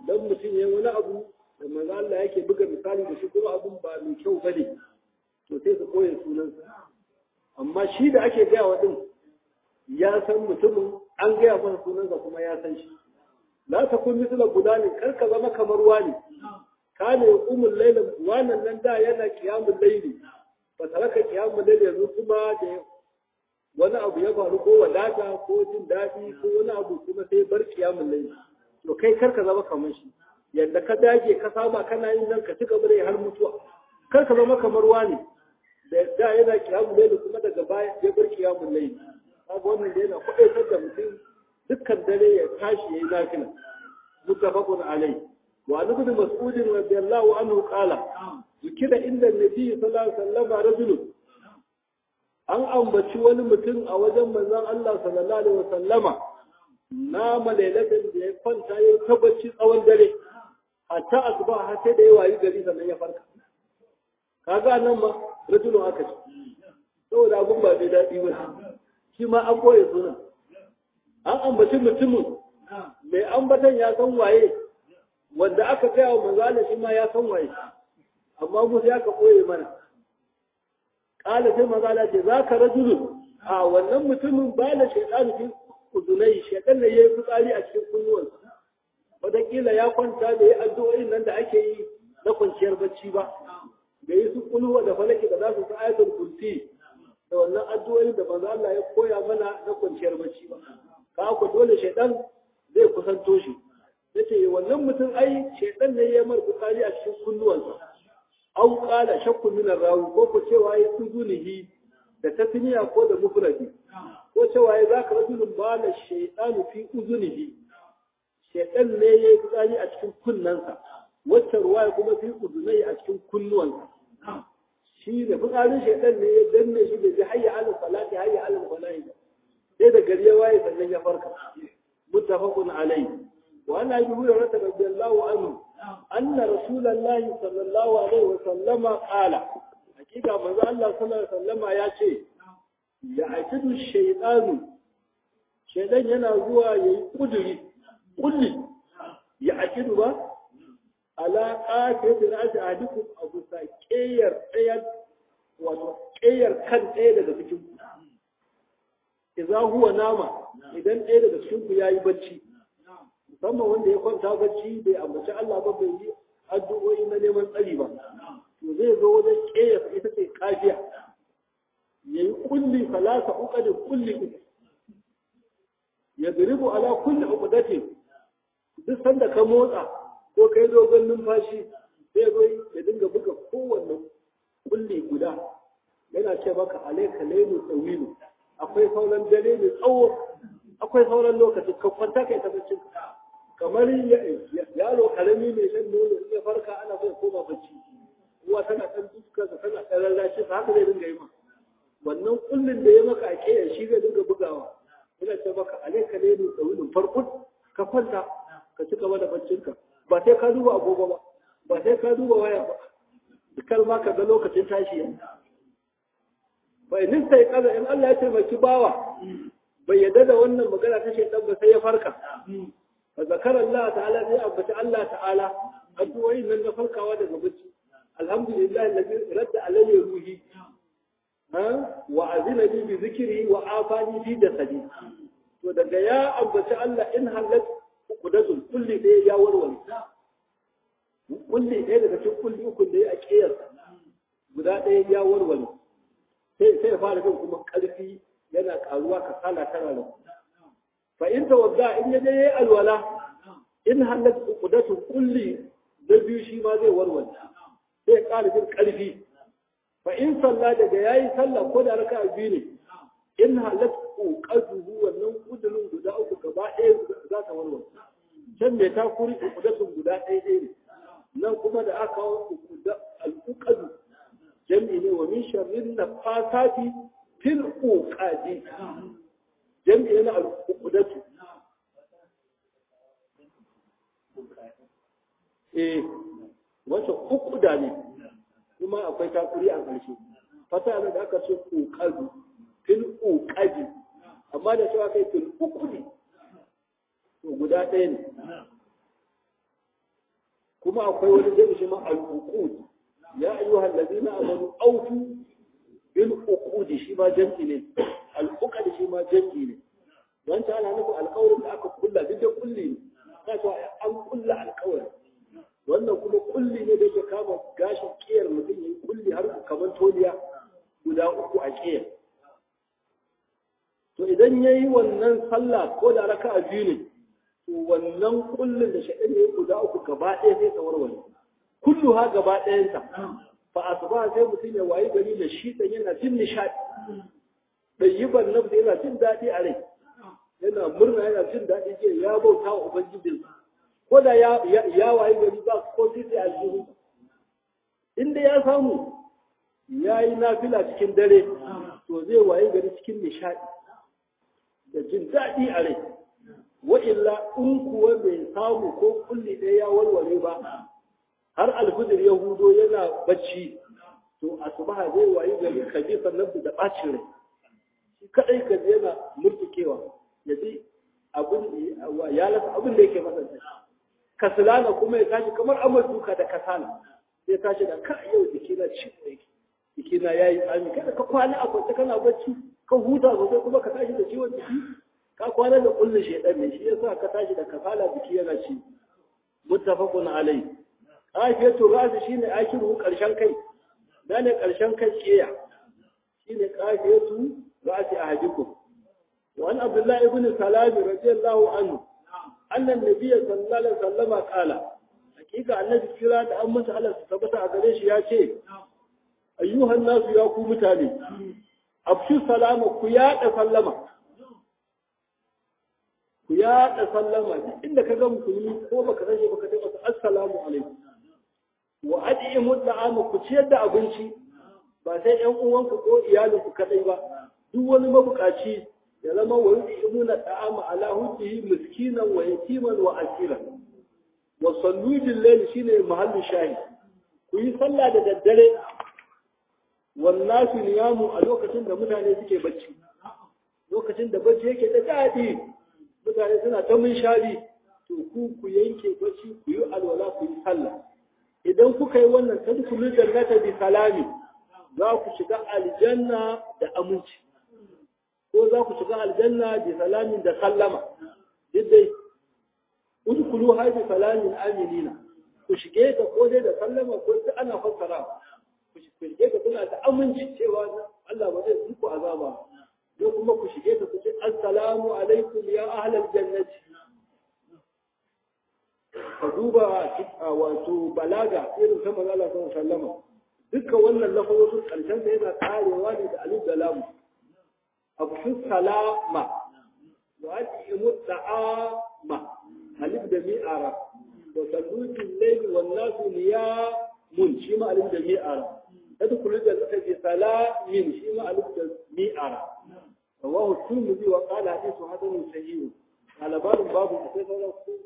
dan mutum ya wani abu da manzo Allah yake buga misali da shi kuma abun ba mai kyau bane to sai su koye sunansa amma shi da ake gaya wa din ya san mutumin an gaya masa sunansa kuma ya san shi la takun misla gudani kar ka zama kamar wani kane umul layl wannan nan da yana qiyamul layli fa taraka qiyamul layli yanzu kuma da wani abu ya faru ko wadata ko jin dadi ko wani abu kuma sai bar qiyamul layli to kai kar ka zama kamar shi yadda ka dage ka saba kana yin nan ka ci gaba da har mutuwa kar ka zama kamar wani da da yana qiyamul layli kuma daga baya ya bar qiyamul layli kaga wannan da yana kudaitar da mutum dukkan dare ya tashi yayi nafila muttafaqun alayhi wa an ibn mas'ud radiyallahu anhu qala zikira inda nabi sallallahu alaihi wasallam rajulun an ambaci wani mutum a wajen manzon Allah sallallahu alaihi wasallama na malailatan da ya kwanta ya tabbaci tsawon dare hatta asuba har sai da ya wayi gari sannan ya farka kaga nan ma rajulun aka ce saboda abun ba da dadi ba shi ma an koye sunan an ambaci mutumin mai ambatan ya san waye wanda aka gaya wa manzala shi ma ya san waye amma mu sai aka koye mana kala sai manzala ce za ka rajulun a wannan mutumin ba da shaitan fi uzunai shaitan ne yayi fitsari a cikin kunnuwansa wataƙila ya kwanta da ya addu'o'in nan da ake yi na kwanciyar bacci ba da yi su kulwa da falaki da za su sa ayatul kursi da wannan addu'o'in da manzo Allah ya koya mana na kwanciyar bacci ba ka ku dole shaitan zai kusanto shi yace wannan mutum ai shaitan ne ya mar fitsari a cikin kunnuwansa au qala shakku min ar-rawi ko ko cewa ya tuzunihi da tasniya ko da mufradi ko cewa ya zaka rajulun bala shaytanu fi uzunihi shaytan ne ya yi fitsari a cikin kunnansa wacce ruwaya kuma fi uzunai a cikin kunnuwansa shi da fitsarin shaytan ne ya danne shi da ji hayya ala salati hayya ala falahi sai da gari ya waye sannan ya farka muttafaqun alayhi wa ana abi hurairah radiyallahu anhu anna rasulullahi sallallahu alaihi wa sallama qala hakika manzo Allah sallallahu alaihi wa sallama ya ce ya aikidu shaytanu shaytan yana zuwa yayi kuduri kulli ya aikidu ba ala qafiyati ra'si ahadikum abu saqiyar tsayar wato ƙeyar kan ɗaya daga cikin ku idza huwa nama idan ɗaya daga cikin ku yayi bacci musamman wanda ya kwanta bacci bai ambaci Allah ba bai yi addu'o'i na neman tsari ba to zai zo wajen ƙeyar ita ce kafiya yayi kulli falasa uqad kulli ya diribu ala kulli uqdatin duk sanda ka motsa ko kai dogon numfashi sai zo ya dinga buga kowanne kulli guda yana ce maka alayka laylu tawilu akwai sauran dare mai tsawo akwai sauran lokaci ka kwanta kai ta bacci kamar yaro karami mai shan nono ya farka ana bai koma bacci uwa tana dan duka da tana dan lallashi haka zai dinga yi ma wannan kullin da ya maka a kiyaye shi zai dinga bugawa yana ce maka alayka laylu tawilu farkut ka kwanta ka ci gaba da baccinka ba sai ka duba agogo ba ba sai ka duba waya ba dukkan ma ka ga lokacin tashi yanzu fa in sai kaza in Allah ya taimaki bawa bai yadda da wannan magana ta shaytan ba sai ya farka fa zakara Allah ta'ala sai ambata Allah ta'ala addu'o'i nan na farkawa daga bacci alhamdulillah alladhi radda alayhi ruhi ha wa azina li bi zikri wa afani fi jasadi to daga ya ambata Allah in halat kudatul kulli da ya warware kulli ɗaya daga cikin kulli uku da ya a ƙiyarsa guda ɗaya ya warware sai sai ya fara jin kuma ƙarfi yana ƙaruwa kasala tana da fa in tawadda in yaje yayi alwala in halat qudatul kulli da biyu shi ma zai warware sai ya ƙara jin ƙarfi fa in salla daga yayi sallah ko da raka'a biyu ne in halat quduhu wannan kudulun guda uku gaba ɗaya za ta warware can mai takuri qudatun guda ɗaya ɗaya ne nan kuma da aka kawo al'uqadu jam'i ne wa min sharrin nafasati fil uqadi jam'i ne al'uqdatu eh wato uqda ne kuma akwai takuri a ƙarshe fata da aka ce uqadu fil uqadi amma da cewa kai fil uqdi to guda ɗaya ne kuma akwai wani jami'i shi ma al-uqud ya ayyuhal ladina amanu awfu bil uqud shi ma jami'i ne al-uqud shi ma jami'i ne wanda ana nufin alƙawarin da aka kulla duk da kulli ne ka to an kulla alƙawari wannan kuma kulli ne da yake kama gashin kiyar mutum yayin kulli har kamar toliya guda uku a kiyar to idan yayi wannan sallah ko da raka'a biyu ne to wannan kullun da shaɗan yayi guda uku gaba ɗaya sai tsawarware kullu ha gaba ɗayansa fa asba sai mutum ya wayi gari da shi dan yana jin nishadi dayyiban nafsi yana jin daɗi a rai yana murna yana jin daɗi ce ya bauta wa ubangijinsa ko da ya ya wayi gari ba ko sai aljihu inda ya samu yayi nafila cikin dare to zai wayi gari cikin nishadi da jin daɗi a rai wa illa in kuwa bai samu ko kulli ɗaya ya warware ba har alfijir ya hudo yana bacci to asubaha zai wayi gari kaje sannan da bacin rai shi kadai kaje yana murtukewa yaji abin ya lasa abin da yake masa kasalana kuma ya tashi kamar amar duka da kasala sai tashi da ka yau jiki na ci yake jiki na yayi tsami kada ka kwana a kwance kana bacci ka huta sosai kuma ka tashi da ciwon jiki ka kwana da kullun shedan ne shi yasa ka tashi da kasala jiki yana ci muttafaqun alai qafiyatu ra's shine akiru karshen kai dane karshen kai kiya shine qafiyatu ra's ahadikum wa an abdullah ibn salam radiyallahu anhu anna an-nabiy sallallahu alaihi wasallam qala hakika annabi kira da an masa Allah su tabbata a gare shi ya ce ayyuhan nasu ya ku mutane afshu salama ku yaɗa sallama ku yaɗa sallama duk inda ka ga musulmi ko baka san shi baka ce masa assalamu alaikum wa adimu da'ama ku ciyar da abinci ba sai ƴan uwanku ko iyalinku kadai ba duk wani mabukaci ya zama wa yu'imuna da'ama ala hujjihi miskinan wa yatiman wa asiran wa sallu bil layl shine mahallu shahid ku yi sallah da daddare wallahi niyamu a lokacin da mutane suke bacci lokacin da bacci yake da dadi mutane suna ta munshari to ku ku yanke bacci ku yi alwala ku yi sallah idan kuka yi wannan tadkhulul jannata bi salami za ku shiga aljanna da aminci ko za ku shiga aljanna bi salamin da sallama dai udkhulu hadi salamin aminina ku shige ta ko dai da sallama ko sai ana fassara ku shige ta kuna da aminci cewa Allah ba zai muku azaba ko kuma ku shige ta ku ce assalamu alaikum ya ahlal jannati ka duba wato balaga irin ta manzo Allah sallallahu alaihi wasallam dukkan wannan lafazin karshen da yana karewa ne da alif da lam abu salama wa atimu ta'ama alif da mi'ara wa sallu layli wan nasu niyamun shi ma alif da mi'ara tadkhulu jannata bi salamin shi ma alif da mi'ara rawahu tirmidhi wa qala hadithu hasanun sahih ala babu babu sai sauran ku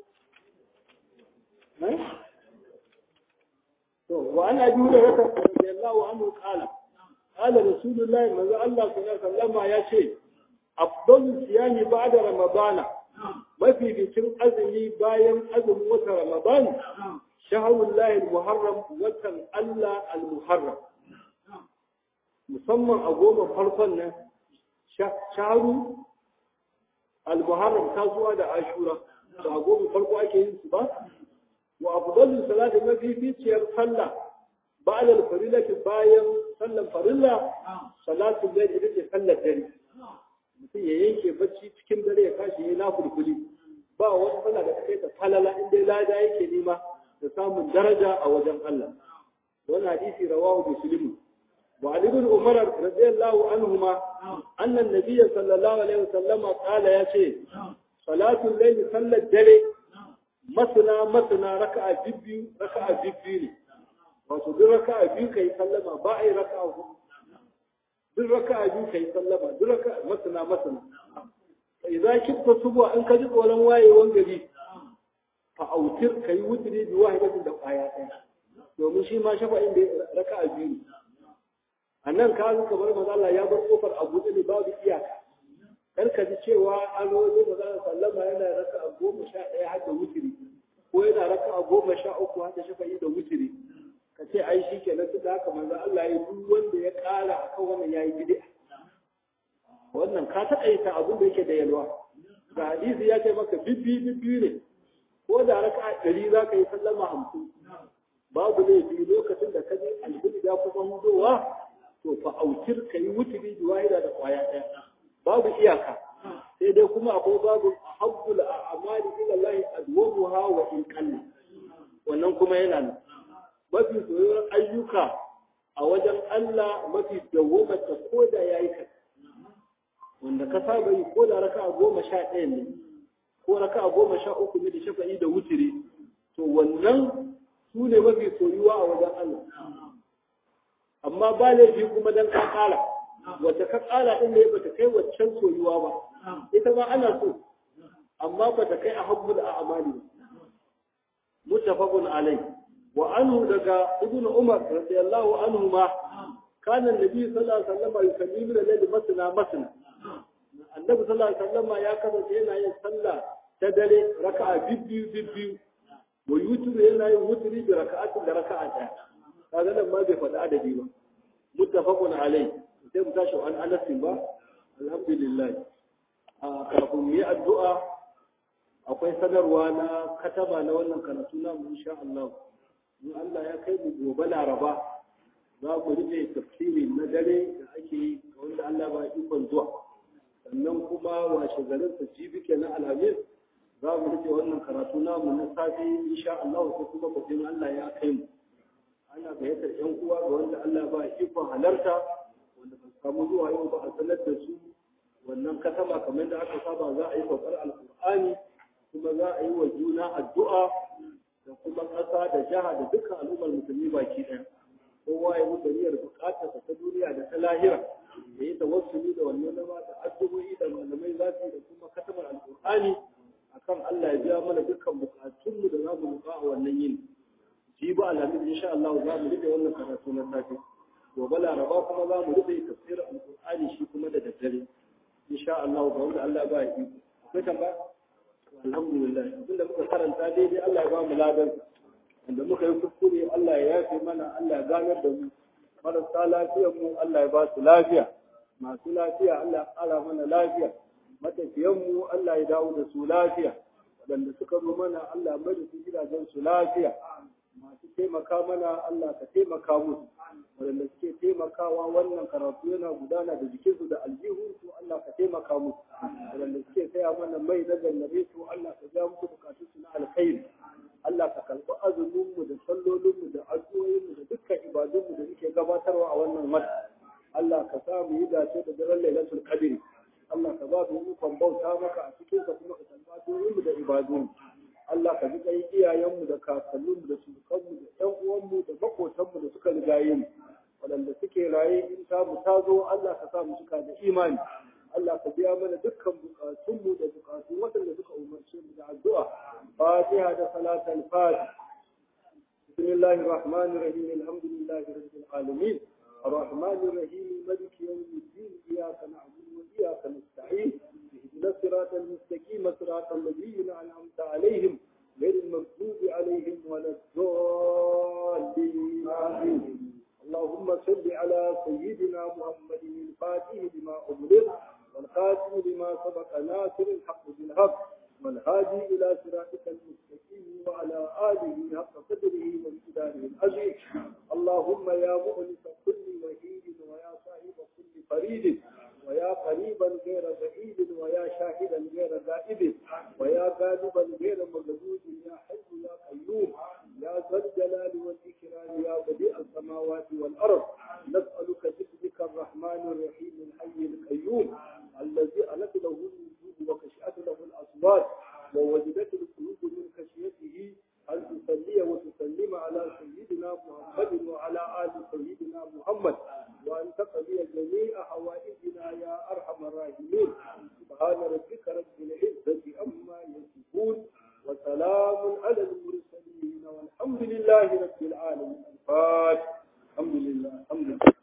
to wa ana jura raka radiyallahu anhu qala qala rasulullahi manzo Allah sallallahu alaihi wasallam ya ce afdalu siyami ba'da ramadana mafi bikin azumi bayan azumin watan ramadan shahrul muharram watan Allah al-muharram musamman a goma farkon nan shahru al-muharram kasuwa da ashura da a goma farko ake yin su ba wa afdalu salati mafi biciyar sallah ba'da al-farilati bayan sallan farilla salatu layl ita ce sallar dare mutum ya yanke bacci cikin dare ya kashi ya nafulfuli ba wata sallah da take ta falala inda lada yake nema da samun daraja a wajen Allah wannan hadisi rawahu muslim wa ali ibn umar radiyallahu anhuma anna an-nabiy sallallahu alaihi wasallam qala ya ce salatu layl sallar dare masna masna raka'a bibbi raka'a bibbi ne wato duk raka'a biyu kai sallama ba ai raka'a hudu duk raka'a biyu kai sallama duk raka'a masna masna idan kibta subwa in ka ji tsoron wayewan gari fa autir kai wutri bi wahidatin da kwaya daya domin shi ma shafa'in da raka'a biyu annan ka ga kamar manzo Allah ya bar kofar Abu Dali babu iyaka kar ka ji cewa an rozo manzo sallama yana raka'a goma sha ɗaya har da wutri ko yana raka'a goma sha uku hada shafa'i da wutiri ka ce ai shi kenan tun da haka manzo Allah ya duk wanda ya ƙara akan wannan yayi bid'a wannan ka taƙaita abin da yake da yalwa ga hadisi ya ce maka bibbi bibbi ne ko da raka'a ɗari za ka yi sallama hamsin babu laifi lokacin da ka je alhudi da kuma hudowa to fa autir ka yi wutiri da wahida da kwaya ɗaya babu iyaka sai dai kuma akwai babu habbul a'mali ila Allah adwamuha wa in qalla wannan kuma yana nan mafi soyayyar ayyuka a wajen Allah mafi dawwama ta koda yayi ka wanda ka saba yi ko da raka'a goma sha ɗaya ne ko raka'a goma sha uku ne da shafa'i da wutiri to wannan su ne mafi soyuwa a wajen Allah amma ba laifi kuma dan ka kala wata ka kala din da bata kai waccan soyuwa ba ita ma ana so amma bata kai a habbul a'mali muttafaqun alai wa anhu daga ibn umar radiyallahu anhu ma kana annabi sallallahu alaihi wasallam yusallimu lillahi masna masna annabi sallallahu alaihi wasallam ya kasance yana yin sallah ta dare raka'a bibbiyu bibbiyu wa yuturu yana yin wuturi da raka'atin da raka'a ɗaya kaga nan ma bai faɗi adadi ba muttafaqun alai sai mu tashi an Anas ba alhamdulillah a kafin mu yi addu'a akwai sanarwa na kataba na wannan karatu na mu insha Allah in Allah ya kai mu gobe Laraba za ku rufe tafsiri na dare da ake yi ga wanda Allah ba ikon zuwa sannan kuma washe garin sa jibi kenan alhamis za mu rufe wannan karatu namu na safe insha Allah sai kuma kafin Allah ya kai mu ana gayyatar yan uwa ga wanda Allah ba ikon halarta wanda ba su samu zuwa yau ba a sanar da su wannan katama kamar da aka saba za a yi saukar alkur'ani kuma za a yi wa juna addu'a da kuma ƙasa da jiha da dukkan al'ummar musulmi baki ɗaya kowa ya mutu niyyar buƙatar ta duniya da ta lahira da yi tawassuli da wannan zama da addu'o'i da malamai za su yi da kuma katamar alkur'ani akan Allah ya biya mana dukkan buƙatunmu da za mu roƙa a wannan yini shi ba alamin insha Allah za mu rufe wannan karatu na safe gobe Laraba kuma za mu rufe tafsirin alkur'ani shi kuma da daddare insha Allah ga wanda Allah ba ya iko akwai tambaya alhamdulillah abinda muka karanta daidai Allah ya ba mu ladan wanda muka yi kuskure Allah ya yafe mana Allah ya ganar da mu marasa lafiyar mu Allah ya ba su lafiya masu lafiya Allah ya ƙara mana lafiya matafiyan mu Allah ya dawo da su lafiya waɗanda suka zo mana Allah mai da su gidajen su lafiya masu taimaka mana Allah ka taimaka musu waɗanda suke taimakawa wannan karatu yana gudana da jikinsu da aljihunsu Allah ka taimaka musu waɗanda suke taya mana mai na jannabe su Allah ka ja musu bukatunsu na alkhairi Allah ka karɓi azuminmu da sallolinmu da addu'o'inmu da dukkan ibadunmu da muke gabatarwa a wannan wata Allah ka sa mu yi dace da daren lailatul qadr Allah ka ba mu ikon bauta maka a cikin ka kuma ka karɓi addu'o'inmu da ibadunmu Allah ka ji kai iyayenmu da kakanninmu da surukanmu da ƴan uwanmu da makotanmu da suka rigaye mu waɗanda suke raye in ta mu ta zo Allah ka sa mu cika da imani Allah ka biya mana dukkan bukatunmu da bukatun waɗanda suka umarce mu da addu'a Fatiha da salatul Fatiha Bismillahir Rahmanir Rahim Alhamdulillahi Rabbil Alamin Ar-Rahmanir Rahim Maliki Yawmiddin Iyyaka na'budu wa iyyaka nasta'in اهدنا الصراط المستقيم صراط الذين أنعمت عليهم غير المغضوب عليهم ولا الضالين آمين اللهم صل على سيدنا محمد الفاتح لما أغلق والخاتم لما سبق ناصر الحق بالحق والهادي إلى صراطك المستقيم وعلى آله حق قدره وامتداره العظيم اللهم يا مؤنس كل وحيد ويا صاحب كل فريد ويا قريبا غير بعيد ويا شاهدا غير غائب ويا غالبا غير مغلوب يا حي يا قيوم يا ذا الجلال والإكرام يا بديع السماوات والأرض نسألك باسمك الرحمن الرحيم الحي القيوم الذي ألت له الوجود وخشعت له الأصوات ووجدت القلوب من خشيته أن تصلي وتسلم على سيدنا محمد وعلى آل سيدنا محمد وأن تقضي جميع حوائجنا يا أرحم الراحمين سبحان ربك رب العزة عما يصفون وسلام على المرسلين والحمد لله رب العالمين الفاتح الحمد لله الحمد لله